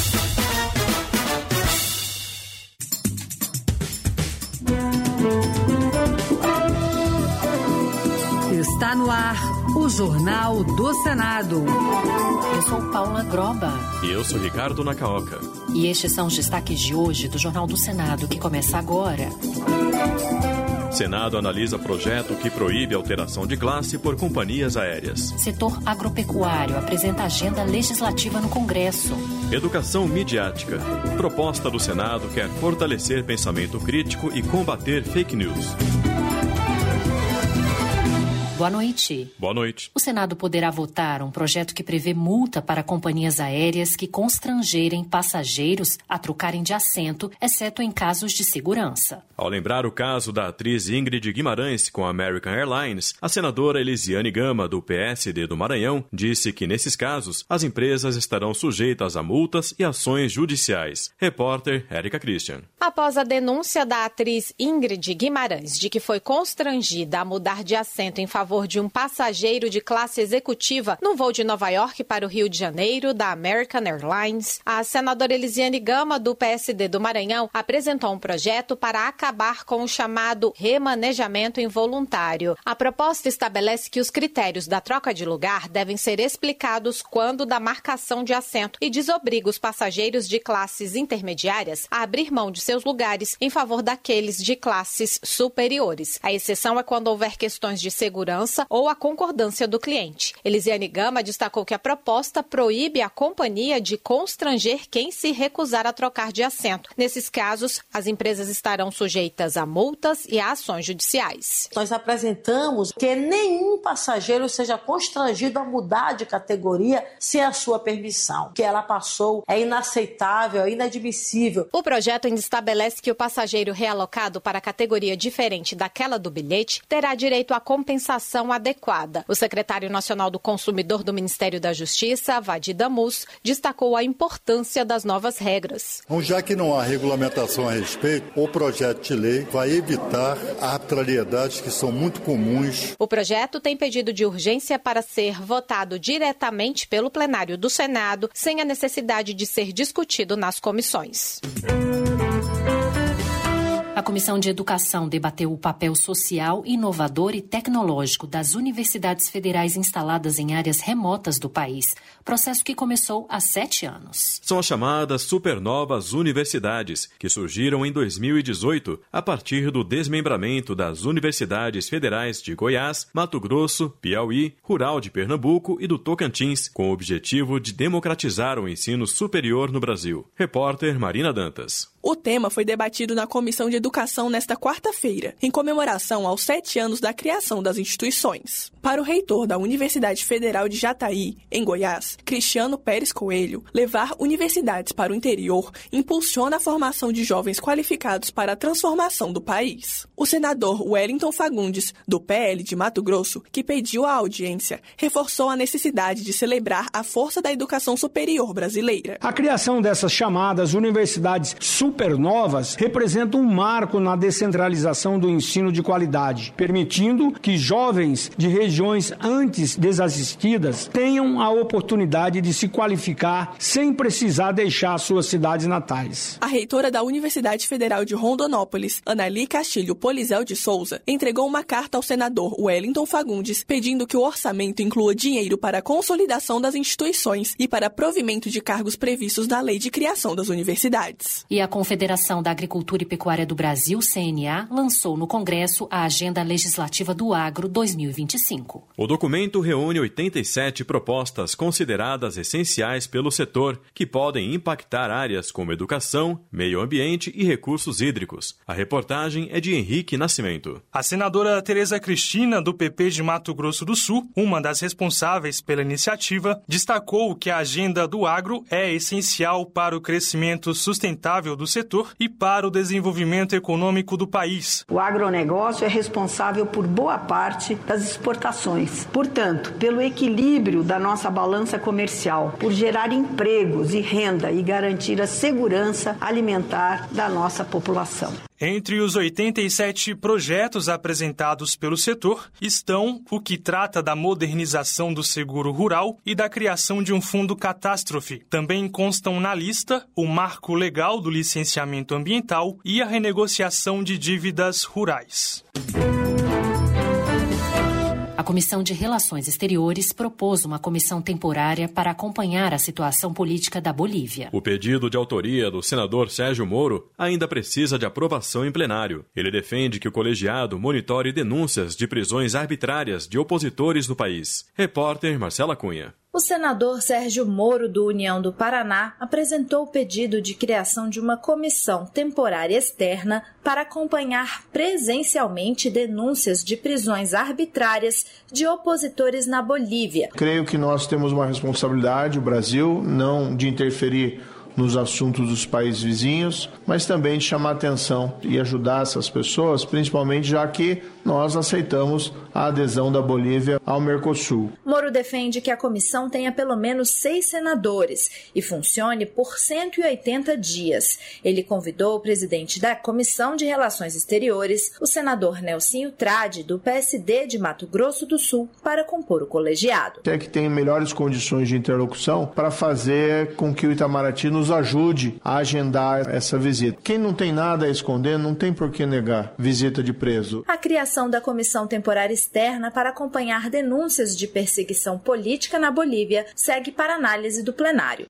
Está no ar o Jornal do Senado. Eu sou Paula Groba. E eu sou Ricardo Nacaoca. E estes são os destaques de hoje do Jornal do Senado, que começa agora. Senado analisa projeto que proíbe alteração de classe por companhias aéreas. Setor agropecuário apresenta agenda legislativa no Congresso. Educação midiática. Proposta do Senado quer fortalecer pensamento crítico e combater fake news. Boa noite. Boa noite. O Senado poderá votar um projeto que prevê multa para companhias aéreas que constrangerem passageiros a trocarem de assento, exceto em casos de segurança. Ao lembrar o caso da atriz Ingrid Guimarães com a American Airlines, a senadora Elisiane Gama, do PSD do Maranhão, disse que, nesses casos, as empresas estarão sujeitas a multas e ações judiciais. Repórter Érica Christian. Após a denúncia da atriz Ingrid Guimarães de que foi constrangida a mudar de assento em favor de um passageiro de classe executiva no voo de Nova York para o Rio de Janeiro, da American Airlines, a senadora Elisiane Gama, do PSD do Maranhão, apresentou um projeto para acabar com o chamado remanejamento involuntário. A proposta estabelece que os critérios da troca de lugar devem ser explicados quando da marcação de assento e desobriga os passageiros de classes intermediárias a abrir mão de seus lugares em favor daqueles de classes superiores. A exceção é quando houver questões de segurança ou a concordância do cliente. Elisiane Gama destacou que a proposta proíbe a companhia de constranger quem se recusar a trocar de assento. Nesses casos, as empresas estarão sujeitas a multas e a ações judiciais. Nós apresentamos que nenhum passageiro seja constrangido a mudar de categoria sem a sua permissão. O que ela passou é inaceitável, é inadmissível. O projeto ainda estabelece que o passageiro realocado para a categoria diferente daquela do bilhete terá direito à compensação adequada. O secretário nacional do Consumidor do Ministério da Justiça, Vadi Damus, destacou a importância das novas regras. Então, já que não há regulamentação a respeito, o projeto de lei vai evitar arbitrariedades que são muito comuns. O projeto tem pedido de urgência para ser votado diretamente pelo plenário do Senado, sem a necessidade de ser discutido nas comissões. A Comissão de Educação debateu o papel social, inovador e tecnológico das universidades federais instaladas em áreas remotas do país, processo que começou há 7 anos. São as chamadas supernovas universidades, que surgiram em 2018 a partir do desmembramento das universidades federais de Goiás, Mato Grosso, Piauí, Rural de Pernambuco e do Tocantins, com o objetivo de democratizar o ensino superior no Brasil. Repórter Marina Dantas. O tema foi debatido na Comissão de Educação nesta quarta-feira, em comemoração aos 7 anos da criação das instituições. Para o reitor da Universidade Federal de Jataí, em Goiás, Cristiano Pérez Coelho, levar universidades para o interior impulsiona a formação de jovens qualificados para a transformação do país. O senador Wellington Fagundes, do PL de Mato Grosso, que pediu a audiência, reforçou a necessidade de celebrar a força da educação superior brasileira. A criação dessas chamadas universidades supernovas representa um marco na descentralização do ensino de qualidade, permitindo que jovens de regiões regiões antes desassistidas tenham a oportunidade de se qualificar sem precisar deixar suas cidades natais. A reitora da Universidade Federal de Rondonópolis, Anali Castilho Polizel de Souza, entregou uma carta ao senador Wellington Fagundes pedindo que o orçamento inclua dinheiro para a consolidação das instituições e para provimento de cargos previstos na Lei de Criação das Universidades. E a Confederação da Agricultura e Pecuária do Brasil, CNA, lançou no Congresso a Agenda Legislativa do Agro 2025. O documento reúne 87 propostas consideradas essenciais pelo setor, que podem impactar áreas como educação, meio ambiente e recursos hídricos. A reportagem é de Henrique Nascimento. A senadora Tereza Cristina, do PP de Mato Grosso do Sul, uma das responsáveis pela iniciativa, destacou que a agenda do agro é essencial para o crescimento sustentável do setor e para o desenvolvimento econômico do país. O agronegócio é responsável por boa parte das exportações. Portanto, pelo equilíbrio da nossa balança comercial, por gerar empregos e renda e garantir a segurança alimentar da nossa população. Entre os 87 projetos apresentados pelo setor estão o que trata da modernização do seguro rural e da criação de um fundo catástrofe. Também constam na lista o marco legal do licenciamento ambiental e a renegociação de dívidas rurais. A Comissão de Relações Exteriores propôs uma comissão temporária para acompanhar a situação política da Bolívia. O pedido de autoria do senador Sérgio Moro ainda precisa de aprovação em plenário. Ele defende que o colegiado monitore denúncias de prisões arbitrárias de opositores no país. Repórter Marcela Cunha. O senador Sérgio Moro, do União do Paraná, apresentou o pedido de criação de uma comissão temporária externa para acompanhar presencialmente denúncias de prisões arbitrárias de opositores na Bolívia. Creio que nós temos uma responsabilidade, o Brasil, não de interferir nos assuntos dos países vizinhos, mas também de chamar atenção e ajudar essas pessoas, principalmente já que nós aceitamos a adesão da Bolívia ao Mercosul. Moro defende que a comissão tenha pelo menos 6 senadores e funcione por 180 dias. Ele convidou o presidente da Comissão de Relações Exteriores, o senador Nelsinho Trade, do PSD de Mato Grosso do Sul, para compor o colegiado. É que tem melhores condições de interlocução para fazer com que o Itamaraty nos ajude a agendar essa visita. Quem não tem nada a esconder, não tem por que negar visita de preso. A criação da Comissão Temporária Externa para acompanhar denúncias de perseguição política na Bolívia segue para análise do plenário.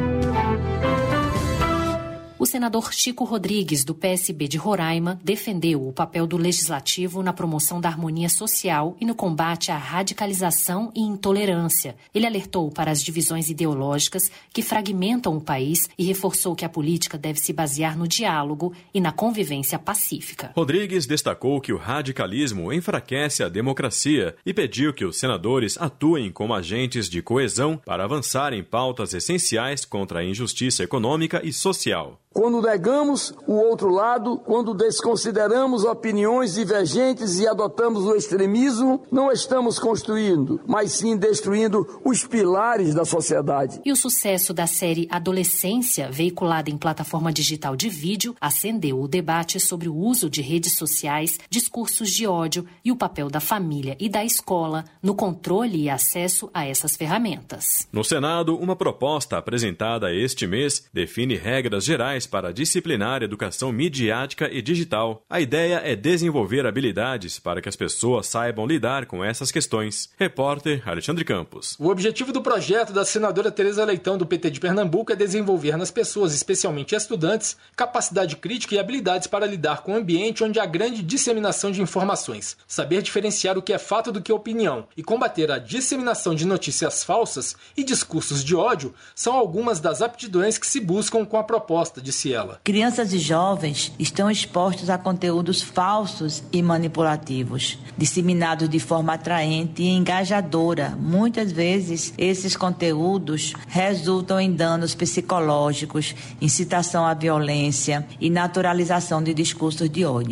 O senador Chico Rodrigues, do PSB de Roraima, defendeu o papel do legislativo na promoção da harmonia social e no combate à radicalização e intolerância. Ele alertou para as divisões ideológicas que fragmentam o país e reforçou que a política deve se basear no diálogo e na convivência pacífica. Rodrigues destacou que o radicalismo enfraquece a democracia e pediu que os senadores atuem como agentes de coesão para avançar em pautas essenciais contra a injustiça econômica e social. Quando negamos o outro lado, quando desconsideramos opiniões divergentes e adotamos o extremismo, não estamos construindo, mas sim destruindo os pilares da sociedade. E o sucesso da série Adolescência, veiculada em plataforma digital de vídeo, acendeu o debate sobre o uso de redes sociais, discursos de ódio e o papel da família e da escola no controle e acesso a essas ferramentas. No Senado, uma proposta apresentada este mês define regras gerais para disciplinar a educação midiática e digital. A ideia é desenvolver habilidades para que as pessoas saibam lidar com essas questões. Repórter Alexandre Campos. O objetivo do projeto da senadora Tereza Leitão, do PT de Pernambuco, é desenvolver nas pessoas, especialmente estudantes, capacidade crítica e habilidades para lidar com o ambiente onde há grande disseminação de informações, saber diferenciar o que é fato do que é opinião e combater a disseminação de notícias falsas e discursos de ódio são algumas das aptidões que se buscam com a proposta, disse ela. Crianças e jovens estão expostos a conteúdos falsos e manipulativos, disseminados de forma atraente e engajadora. Muitas vezes, esses conteúdos resultam em danos psicológicos, incitação à violência e naturalização de discursos de ódio.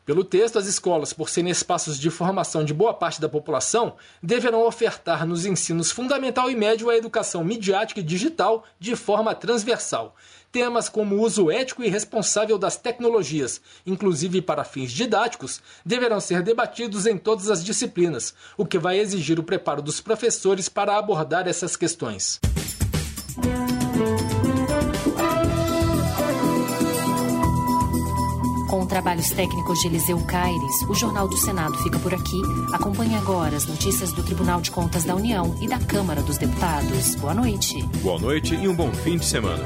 Pelo texto, as escolas, por serem espaços de formação de boa parte da população, deverão ofertar nos ensinos fundamental e médio a educação midiática e digital de forma transversal. Temas como o uso ético e responsável das tecnologias, inclusive para fins didáticos, deverão ser debatidos em todas as disciplinas, o que vai exigir o preparo dos professores para abordar essas questões. Com trabalhos técnicos de Eliseu Caires, o Jornal do Senado fica por aqui. Acompanhe agora as notícias do Tribunal de Contas da União e da Câmara dos Deputados. Boa noite. Boa noite e um bom fim de semana.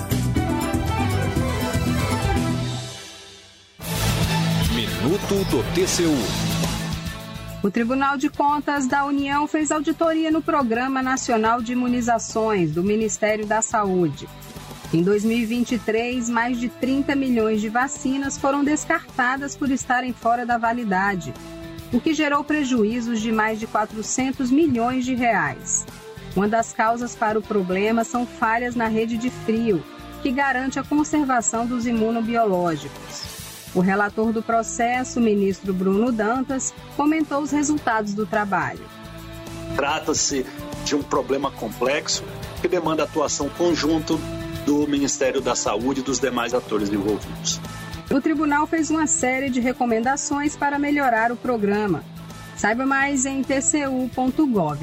Minuto do TCU. O Tribunal de Contas da União fez auditoria no Programa Nacional de Imunizações do Ministério da Saúde. Em 2023, mais de 30 milhões de vacinas foram descartadas por estarem fora da validade, o que gerou prejuízos de mais de 400 milhões de reais. Uma das causas para o problema são falhas na rede de frio, que garante a conservação dos imunobiológicos. O relator do processo, o ministro Bruno Dantas, comentou os resultados do trabalho. Trata-se de um problema complexo que demanda atuação conjunta do Ministério da Saúde e dos demais atores envolvidos. O tribunal fez uma série de recomendações para melhorar o programa. Saiba mais em tcu.gov.br.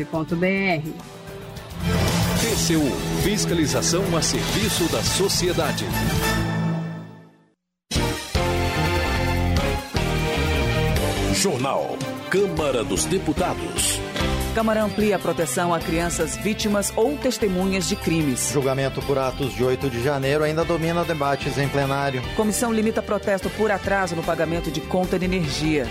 TCU, fiscalização a serviço da sociedade. Jornal Câmara dos Deputados. Câmara amplia a proteção a crianças vítimas ou testemunhas de crimes. Julgamento por atos de 8 de janeiro ainda domina debates em plenário. Comissão limita protesto por atraso no pagamento de conta de energia.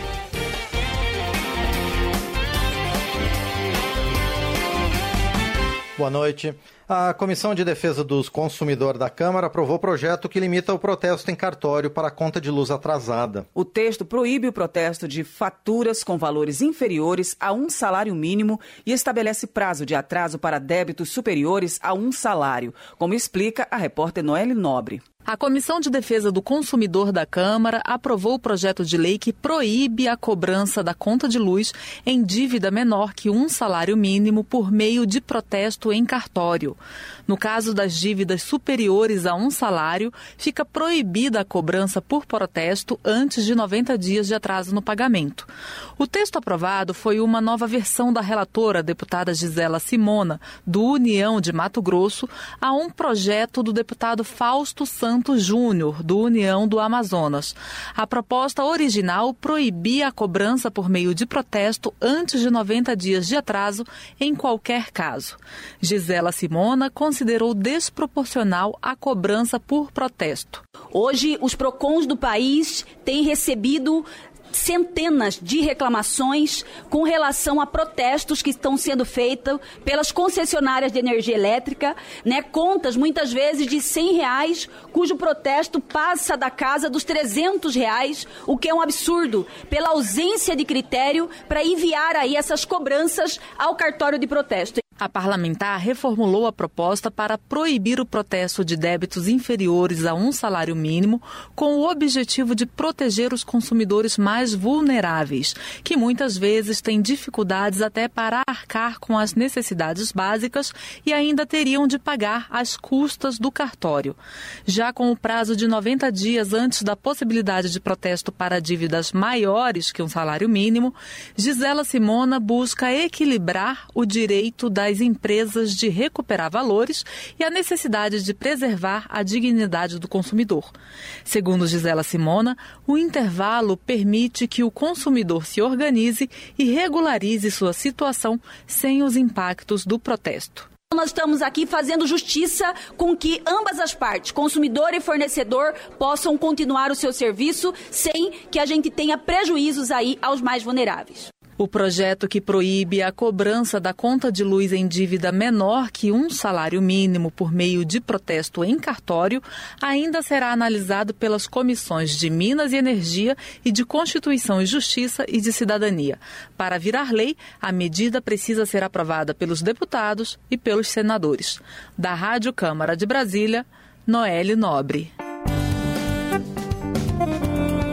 Boa noite. A Comissão de Defesa dos Consumidores da Câmara aprovou projeto que limita o protesto em cartório para a conta de luz atrasada. O texto proíbe o protesto de faturas com valores inferiores a um salário mínimo e estabelece prazo de atraso para débitos superiores a um salário, como explica a repórter Noelle Nobre. A Comissão de Defesa do Consumidor da Câmara aprovou o projeto de lei que proíbe a cobrança da conta de luz em dívida menor que um salário mínimo por meio de protesto em cartório. No caso das dívidas superiores a um salário, fica proibida a cobrança por protesto antes de 90 dias de atraso no pagamento. O texto aprovado foi uma nova versão da relatora, a deputada Gisela Simona, do União de Mato Grosso, a um projeto do deputado Fausto Santos Júnior, do União do Amazonas. A proposta original proibia a cobrança por meio de protesto antes de 90 dias de atraso em qualquer caso. Gisela Simona considerou desproporcional a cobrança por protesto. Hoje, os PROCONs do país têm recebido centenas de reclamações com relação a protestos que estão sendo feitos pelas concessionárias de energia elétrica, contas muitas vezes de R$100, cujo protesto passa da casa dos R$300, o que é um absurdo, pela ausência de critério para enviar aí essas cobranças ao cartório de protesto. A parlamentar reformulou a proposta para proibir o protesto de débitos inferiores a um salário mínimo, com o objetivo de proteger os consumidores mais vulneráveis, que muitas vezes têm dificuldades até para arcar com as necessidades básicas e ainda teriam de pagar as custas do cartório. Já com o prazo de 90 dias antes da possibilidade de protesto para dívidas maiores que um salário mínimo, Gisela Simona busca equilibrar o direito das empresas de recuperar valores e a necessidade de preservar a dignidade do consumidor. Segundo Gisela Simona, o intervalo permite que o consumidor se organize e regularize sua situação sem os impactos do protesto. Nós estamos aqui fazendo justiça com que ambas as partes, consumidor e fornecedor, possam continuar o seu serviço sem que a gente tenha prejuízos aí aos mais vulneráveis. O projeto que proíbe a cobrança da conta de luz em dívida menor que um salário mínimo por meio de protesto em cartório ainda será analisado pelas comissões de Minas e Energia e de Constituição e Justiça e de Cidadania. Para virar lei, a medida precisa ser aprovada pelos deputados e pelos senadores. Da Rádio Câmara de Brasília, Noelle Nobre.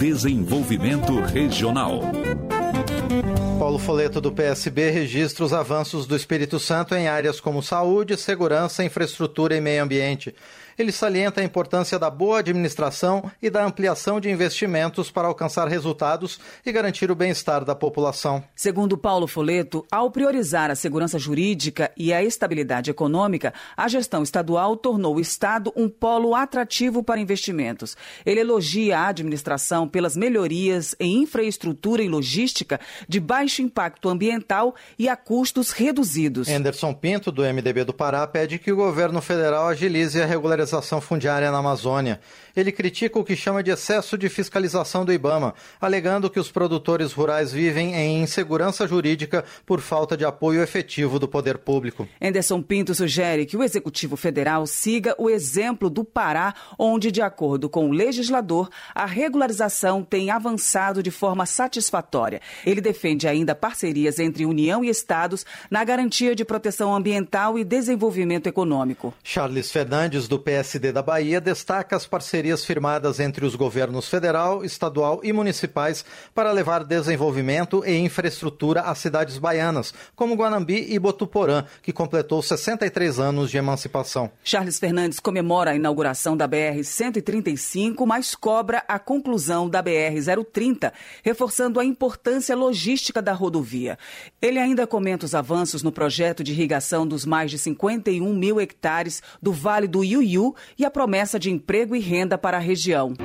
Desenvolvimento Regional. Paulo Folletto, do PSB, registra os avanços do Espírito Santo em áreas como saúde, segurança, infraestrutura e meio ambiente. Ele salienta a importância da boa administração e da ampliação de investimentos para alcançar resultados e garantir o bem-estar da população. Segundo Paulo Folletto, ao priorizar a segurança jurídica e a estabilidade econômica, a gestão estadual tornou o Estado um polo atrativo para investimentos. Ele elogia a administração pelas melhorias em infraestrutura e logística de baixo impacto ambiental e a custos reduzidos. Anderson Pinto, do MDB do Pará, pede que o governo federal agilize a regularização fundiária na Amazônia. Ele critica o que chama de excesso de fiscalização do IBAMA, alegando que os produtores rurais vivem em insegurança jurídica por falta de apoio efetivo do poder público. Anderson Pinto sugere que o Executivo Federal siga o exemplo do Pará, onde, de acordo com o legislador, a regularização tem avançado de forma satisfatória. Ele defende ainda parcerias entre União e Estados na garantia de proteção ambiental e desenvolvimento econômico. Charles Fernandes, do PSD da Bahia, destaca as parcerias firmadas entre os governos federal, estadual e municipais para levar desenvolvimento e infraestrutura às cidades baianas, como Guanambi e Botuporã, que completou 63 anos de emancipação. Charles Fernandes comemora a inauguração da BR-135, mas cobra a conclusão da BR-030, reforçando a importância logística da rodovia. Ele ainda comenta os avanços no projeto de irrigação dos mais de 51 mil hectares do Vale do Iuiú e a promessa de emprego e renda para a região.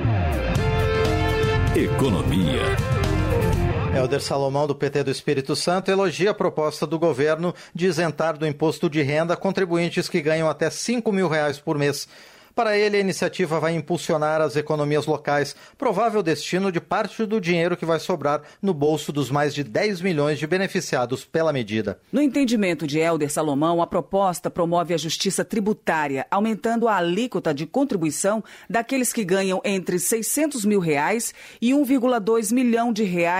Economia. Helder Salomão, do PT do Espírito Santo, elogia a proposta do governo de isentar do imposto de renda contribuintes que ganham até R$5 mil por mês. Para ele, a iniciativa vai impulsionar as economias locais, provável destino de parte do dinheiro que vai sobrar no bolso dos mais de 10 milhões de beneficiados pela medida. No entendimento de Helder Salomão, a proposta promove a justiça tributária, aumentando a alíquota de contribuição daqueles que ganham entre R$600 mil e R$1,2 milhão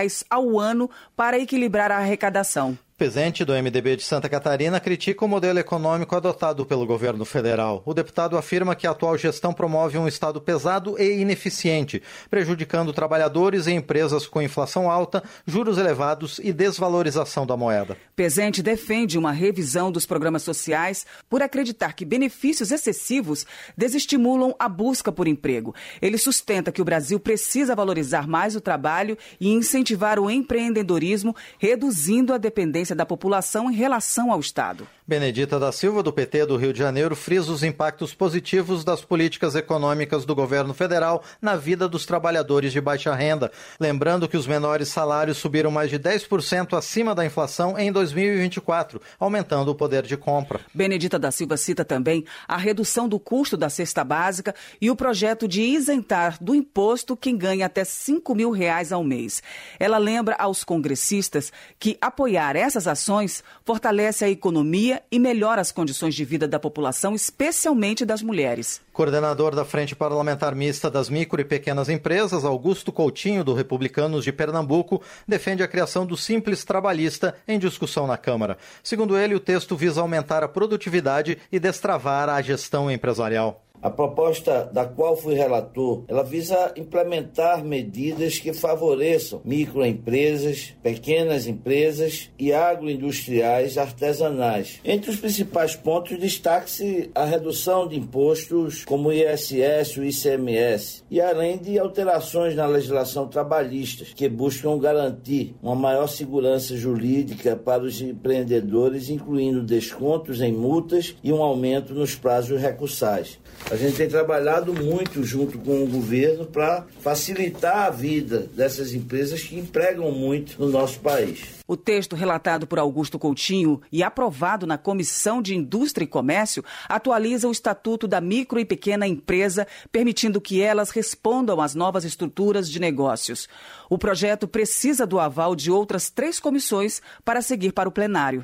ao ano para equilibrar a arrecadação. O presidente do MDB de Santa Catarina critica o modelo econômico adotado pelo governo federal. O deputado afirma que a atual gestão promove um Estado pesado e ineficiente, prejudicando trabalhadores e empresas com inflação alta, juros elevados e desvalorização da moeda. Pezente defende uma revisão dos programas sociais por acreditar que benefícios excessivos desestimulam a busca por emprego. Ele sustenta que o Brasil precisa valorizar mais o trabalho e incentivar o empreendedorismo, reduzindo a dependência da população em relação ao Estado. Benedita da Silva, do PT do Rio de Janeiro, frisa os impactos positivos das políticas econômicas do governo federal na vida dos trabalhadores de baixa renda, lembrando que os menores salários subiram mais de 10% acima da inflação em 2024, aumentando o poder de compra. Benedita da Silva cita também a redução do custo da cesta básica e o projeto de isentar do imposto quem ganha até R$5 mil ao mês. Ela lembra aos congressistas que apoiar essas ações fortalece a economia e melhora as condições de vida da população, especialmente das mulheres. Coordenador da Frente Parlamentar Mista das Micro e Pequenas Empresas, Augusto Coutinho, do Republicanos de Pernambuco, defende a criação do Simples Trabalhista em discussão na Câmara. Segundo ele, o texto visa aumentar a produtividade e destravar a gestão empresarial. A proposta da qual fui relator, ela visa implementar medidas que favoreçam microempresas, pequenas empresas e agroindustriais artesanais. Entre os principais pontos, destaque-se a redução de impostos como o ISS e o ICMS, e além de alterações na legislação trabalhista, que buscam garantir uma maior segurança jurídica para os empreendedores, incluindo descontos em multas e um aumento nos prazos recursais. A gente tem trabalhado muito junto com o governo para facilitar a vida dessas empresas que empregam muito no nosso país. O texto relatado por Augusto Coutinho e aprovado na Comissão de Indústria e Comércio atualiza o Estatuto da Micro e Pequena Empresa, permitindo que elas respondam às novas estruturas de negócios. O projeto precisa do aval de outras 3 comissões para seguir para o plenário.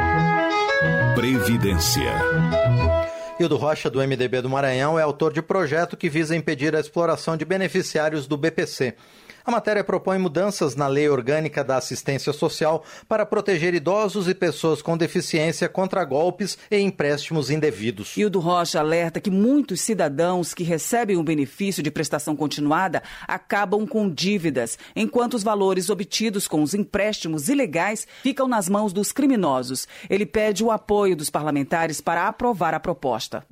Previdência. Hildo Rocha, do MDB do Maranhão, é autor de projeto que visa impedir a exploração de beneficiários do BPC. A matéria propõe mudanças na Lei Orgânica da Assistência Social para proteger idosos e pessoas com deficiência contra golpes e empréstimos indevidos. Hildo Rocha alerta que muitos cidadãos que recebem o benefício de prestação continuada acabam com dívidas, enquanto os valores obtidos com os empréstimos ilegais ficam nas mãos dos criminosos. Ele pede o apoio dos parlamentares para aprovar a proposta.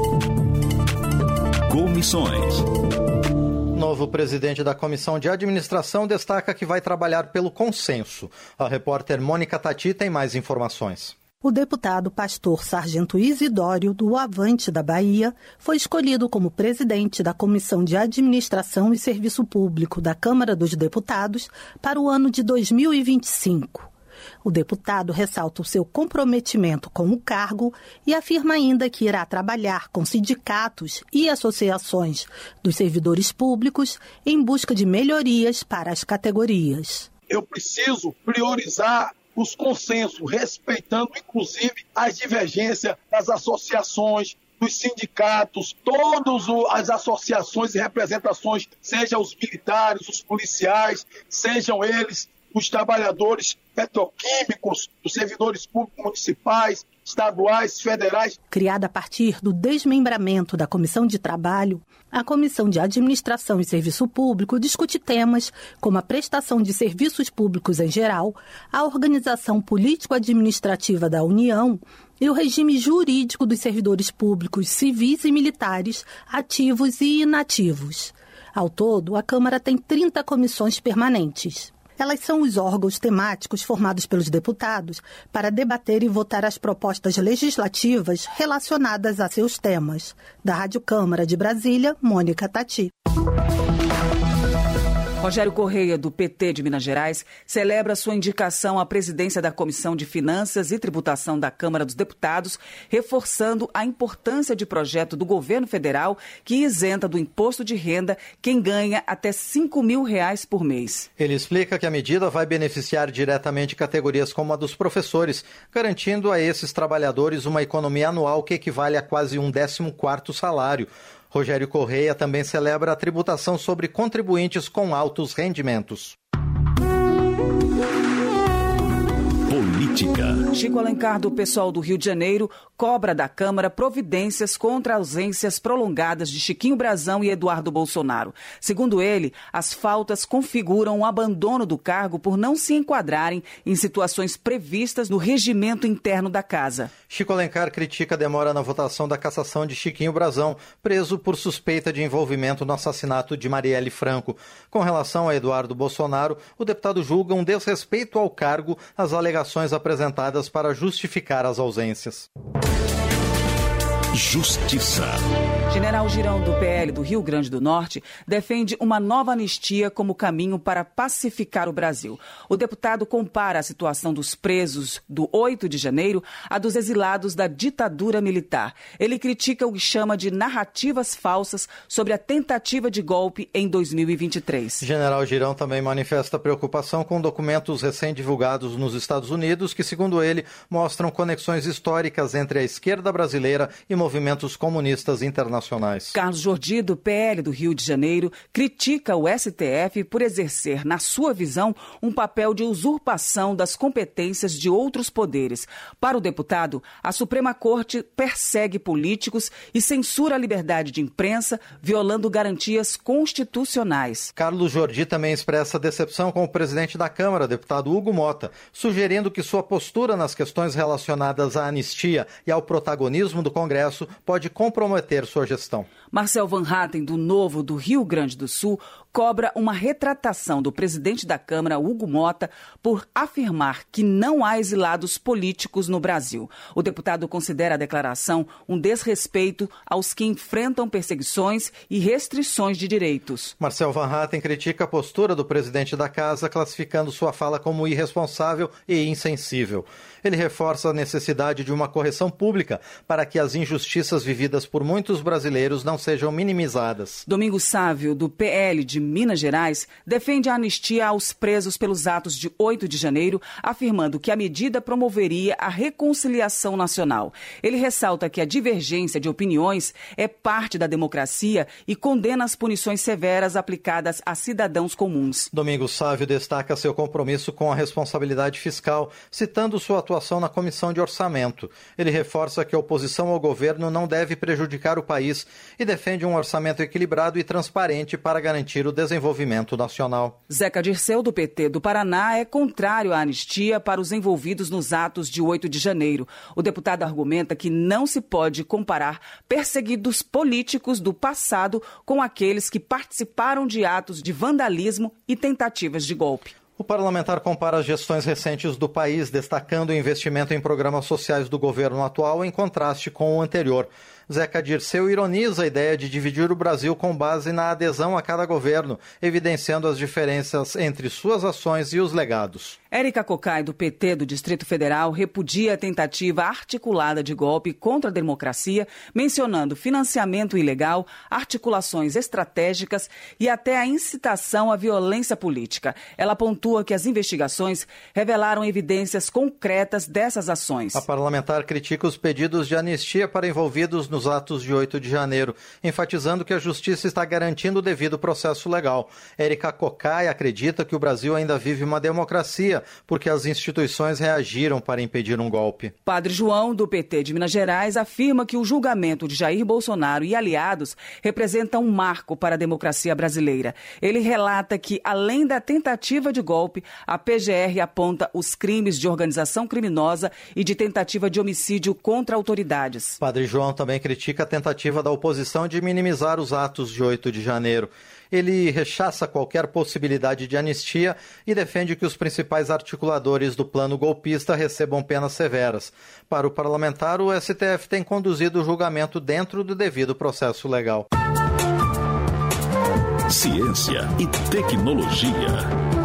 Comissões. Novo presidente da Comissão de Administração destaca que vai trabalhar pelo consenso. A repórter Mônica Tati tem mais informações. O deputado pastor Sargento Isidório, do Avante da Bahia, foi escolhido como presidente da Comissão de Administração e Serviço Público da Câmara dos Deputados para o ano de 2025. O deputado ressalta o seu comprometimento com o cargo e afirma ainda que irá trabalhar com sindicatos e associações dos servidores públicos em busca de melhorias para as categorias. Eu preciso priorizar os consensos, respeitando inclusive as divergências das associações, dos sindicatos, todas as associações e representações, sejam os militares, os policiais, sejam eles os trabalhadores petroquímicos, os servidores públicos municipais, estaduais, federais. Criada a partir do desmembramento da Comissão de Trabalho, a Comissão de Administração e Serviço Público discute temas como a prestação de serviços públicos em geral, a organização político-administrativa da União e o regime jurídico dos servidores públicos civis e militares, ativos e inativos. Ao todo, a Câmara tem 30 comissões permanentes. Elas são os órgãos temáticos formados pelos deputados para debater e votar as propostas legislativas relacionadas a seus temas. Da Rádio Câmara de Brasília, Mônica Tati. Rogério Correia, do PT de Minas Gerais, celebra sua indicação à presidência da Comissão de Finanças e Tributação da Câmara dos Deputados, reforçando a importância de projeto do governo federal que isenta do imposto de renda quem ganha até R$5.000 por mês. Ele explica que a medida vai beneficiar diretamente categorias como a dos professores, garantindo a esses trabalhadores uma economia anual que equivale a quase um 14º salário. Rogério Correia também celebra a tributação sobre contribuintes com altos rendimentos. Política. Chico Alencar, do PSOL do Rio de Janeiro, cobra da Câmara providências contra ausências prolongadas de Chiquinho Brazão e Eduardo Bolsonaro. Segundo ele, as faltas configuram o abandono do cargo por não se enquadrarem em situações previstas no regimento interno da casa. Chico Alencar critica a demora na votação da cassação de Chiquinho Brazão, preso por suspeita de envolvimento no assassinato de Marielle Franco. Com relação a Eduardo Bolsonaro, o deputado julga um desrespeito ao cargo as alegações apresentadas para justificar as ausências. Justiça. General Girão, do PL do Rio Grande do Norte, defende uma nova anistia como caminho para pacificar o Brasil. O deputado compara a situação dos presos do 8 de janeiro à dos exilados da ditadura militar. Ele critica o que chama de narrativas falsas sobre a tentativa de golpe em 2023. General Girão também manifesta preocupação com documentos recém-divulgados nos Estados Unidos que, segundo ele, mostram conexões históricas entre a esquerda brasileira e movimentos comunistas internacionais. Carlos Jordi, do PL do Rio de Janeiro, critica o STF por exercer, na sua visão, um papel de usurpação das competências de outros poderes. Para o deputado, a Suprema Corte persegue políticos e censura a liberdade de imprensa, violando garantias constitucionais. Carlos Jordi também expressa decepção com o presidente da Câmara, deputado Hugo Mota, sugerindo que sua postura nas questões relacionadas à anistia e ao protagonismo do Congresso pode comprometer sua gestão. Marcel Van Hatten, do Novo do Rio Grande do Sul, cobra uma retratação do presidente da Câmara, Hugo Mota, por afirmar que não há exilados políticos no Brasil. O deputado considera a declaração um desrespeito aos que enfrentam perseguições e restrições de direitos. Marcel Van Hatten critica a postura do presidente da Casa, classificando sua fala como irresponsável e insensível. Ele reforça a necessidade de uma correção pública para que as injustiças vividas por muitos brasileiros não sejam minimizadas. Domingos Sávio, do PL de Minas Gerais defende a anistia aos presos pelos atos de 8 de janeiro, afirmando que a medida promoveria a reconciliação nacional. Ele ressalta que a divergência de opiniões é parte da democracia e condena as punições severas aplicadas a cidadãos comuns. Domingos Sávio destaca seu compromisso com a responsabilidade fiscal, citando sua atuação na Comissão de Orçamento. Ele reforça que a oposição ao governo não deve prejudicar o país e defende um orçamento equilibrado e transparente para garantir o desenvolvimento nacional. Zeca Dirceu, do PT do Paraná, é contrário à anistia para os envolvidos nos atos de 8 de janeiro. O deputado argumenta que não se pode comparar perseguidos políticos do passado com aqueles que participaram de atos de vandalismo e tentativas de golpe. O parlamentar compara as gestões recentes do país, destacando o investimento em programas sociais do governo atual em contraste com o anterior. Zeca Dirceu ironiza a ideia de dividir o Brasil com base na adesão a cada governo, evidenciando as diferenças entre suas ações e os legados. Érica Cocai, do PT do Distrito Federal, repudia a tentativa articulada de golpe contra a democracia, mencionando financiamento ilegal, articulações estratégicas e até a incitação à violência política. Ela pontua que as investigações revelaram evidências concretas dessas ações. A parlamentar critica os pedidos de anistia para envolvidos nos atos de 8 de janeiro, enfatizando que a justiça está garantindo o devido processo legal. Érica Cocai acredita que o Brasil ainda vive uma democracia, porque as instituições reagiram para impedir um golpe. Padre João, do PT de Minas Gerais, afirma que o julgamento de Jair Bolsonaro e aliados representa um marco para a democracia brasileira. Ele relata que, além da tentativa de golpe, a PGR aponta os crimes de organização criminosa e de tentativa de homicídio contra autoridades. Padre João também critica a tentativa da oposição de minimizar os atos de 8 de janeiro. Ele rechaça qualquer possibilidade de anistia e defende que os principais articuladores do plano golpista recebam penas severas. Para o parlamentar, o STF tem conduzido o julgamento dentro do devido processo legal. Ciência e tecnologia.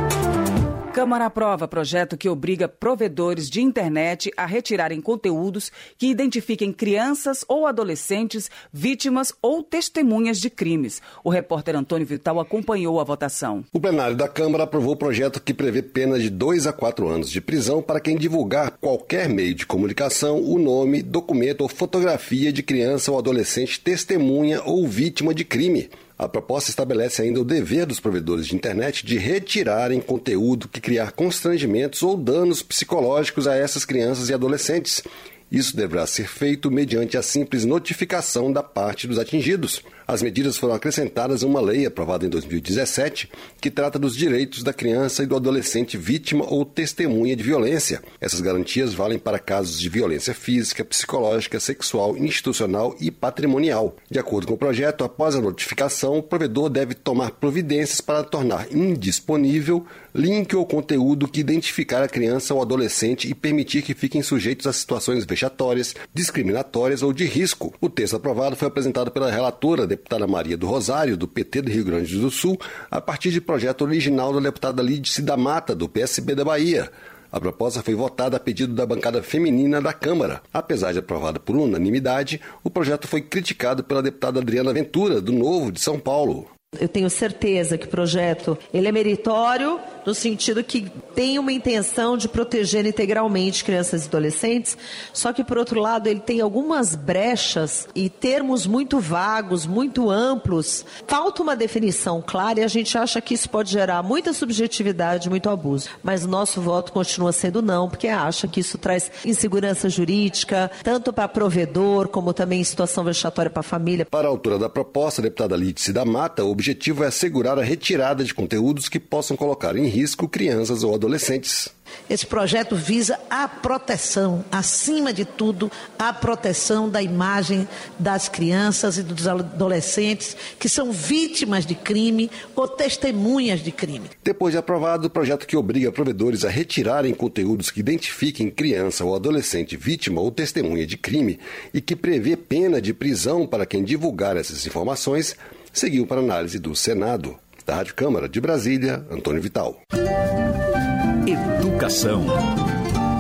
Câmara aprova projeto que obriga provedores de internet a retirarem conteúdos que identifiquem crianças ou adolescentes vítimas ou testemunhas de crimes. O repórter Antônio Vital acompanhou a votação. O plenário da Câmara aprovou o projeto que prevê pena de 2 a 4 anos de prisão para quem divulgar qualquer meio de comunicação, o nome, documento ou fotografia de criança ou adolescente testemunha ou vítima de crime. A proposta estabelece ainda o dever dos provedores de internet de retirarem conteúdo que criar constrangimentos ou danos psicológicos a essas crianças e adolescentes. Isso deverá ser feito mediante a simples notificação da parte dos atingidos. As medidas foram acrescentadas a uma lei aprovada em 2017 que trata dos direitos da criança e do adolescente vítima ou testemunha de violência. Essas garantias valem para casos de violência física, psicológica, sexual, institucional e patrimonial. De acordo com o projeto, após a notificação, o provedor deve tomar providências para tornar indisponível link ou conteúdo que identificar a criança ou adolescente e permitir que fiquem sujeitos a situações vexatórias, discriminatórias ou de risco. O texto aprovado foi apresentado pela relatora, deputada Maria do Rosário, do PT do Rio Grande do Sul, a partir de projeto original da deputada Lídice da Mata, do PSB da Bahia. A proposta foi votada a pedido da bancada feminina da Câmara. Apesar de aprovada por unanimidade, o projeto foi criticado pela deputada Adriana Ventura, do Novo de São Paulo. Eu tenho certeza que o projeto ele é meritório no sentido que tem uma intenção de proteger integralmente crianças e adolescentes, só que, por outro lado, ele tem algumas brechas e termos muito vagos, muito amplos. Falta uma definição clara e a gente acha que isso pode gerar muita subjetividade, muito abuso. Mas o nosso voto continua sendo não, porque acha que isso traz insegurança jurídica, tanto para provedor, como também situação vexatória para a família. Para a autora da proposta, a deputada Lídice da Mata, o objetivo é assegurar a retirada de conteúdos que possam colocar em risco crianças ou adolescentes. Esse projeto visa a proteção, acima de tudo, a proteção da imagem das crianças e dos adolescentes que são vítimas de crime ou testemunhas de crime. Depois de aprovado, o projeto que obriga provedores a retirarem conteúdos que identifiquem criança ou adolescente vítima ou testemunha de crime e que prevê pena de prisão para quem divulgar essas informações, seguiu para análise do Senado. Da Rádio Câmara de Brasília, Antônio Vital. Educação.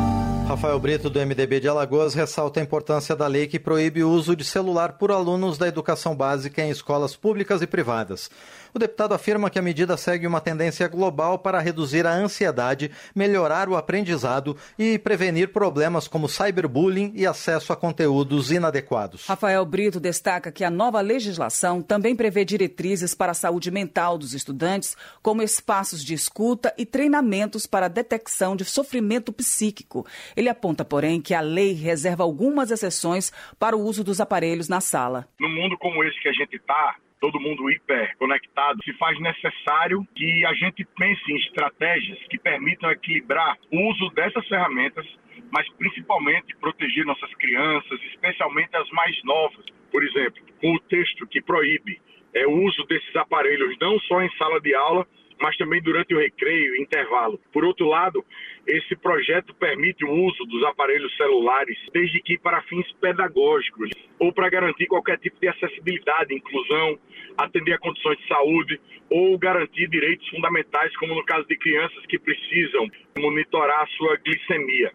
Rafael Brito, do MDB de Alagoas, ressalta a importância da lei que proíbe o uso de celular por alunos da educação básica em escolas públicas e privadas. O deputado afirma que a medida segue uma tendência global para reduzir a ansiedade, melhorar o aprendizado e prevenir problemas como cyberbullying e acesso a conteúdos inadequados. Rafael Brito destaca que a nova legislação também prevê diretrizes para a saúde mental dos estudantes, como espaços de escuta e treinamentos para a detecção de sofrimento psíquico. Ele aponta, porém, que a lei reserva algumas exceções para o uso dos aparelhos na sala. No mundo como esse que a gente está, todo mundo hiperconectado, se faz necessário que a gente pense em estratégias que permitam equilibrar o uso dessas ferramentas, mas principalmente proteger nossas crianças, especialmente as mais novas. Por exemplo, com o texto que proíbe o uso desses aparelhos não só em sala de aula, mas também durante o recreio e intervalo. Por outro lado, esse projeto permite o uso dos aparelhos celulares, desde que para fins pedagógicos, ou para garantir qualquer tipo de acessibilidade, inclusão, atender a condições de saúde, ou garantir direitos fundamentais, como no caso de crianças que precisam monitorar a sua glicemia.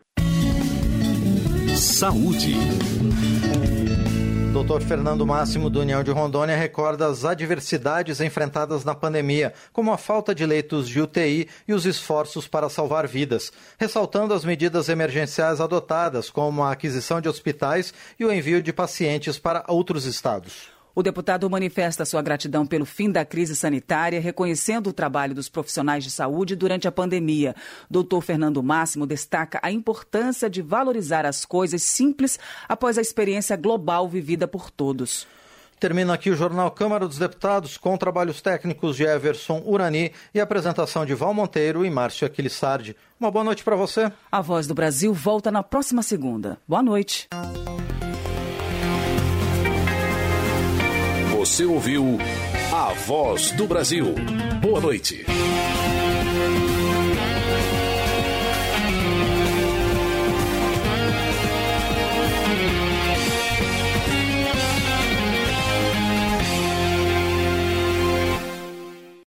Saúde. Dr. Fernando Máximo, do União de Rondônia, recorda as adversidades enfrentadas na pandemia, como a falta de leitos de UTI e os esforços para salvar vidas, ressaltando as medidas emergenciais adotadas, como a aquisição de hospitais e o envio de pacientes para outros estados. O deputado manifesta sua gratidão pelo fim da crise sanitária, reconhecendo o trabalho dos profissionais de saúde durante a pandemia. Dr. Fernando Máximo destaca a importância de valorizar as coisas simples após a experiência global vivida por todos. Termina aqui o Jornal Câmara dos Deputados, com trabalhos técnicos de Everson Urani e apresentação de Val Monteiro e Márcio Aquilissardi. Uma boa noite para você. A Voz do Brasil volta na próxima segunda. Boa noite. Você ouviu A Voz do Brasil. Boa noite.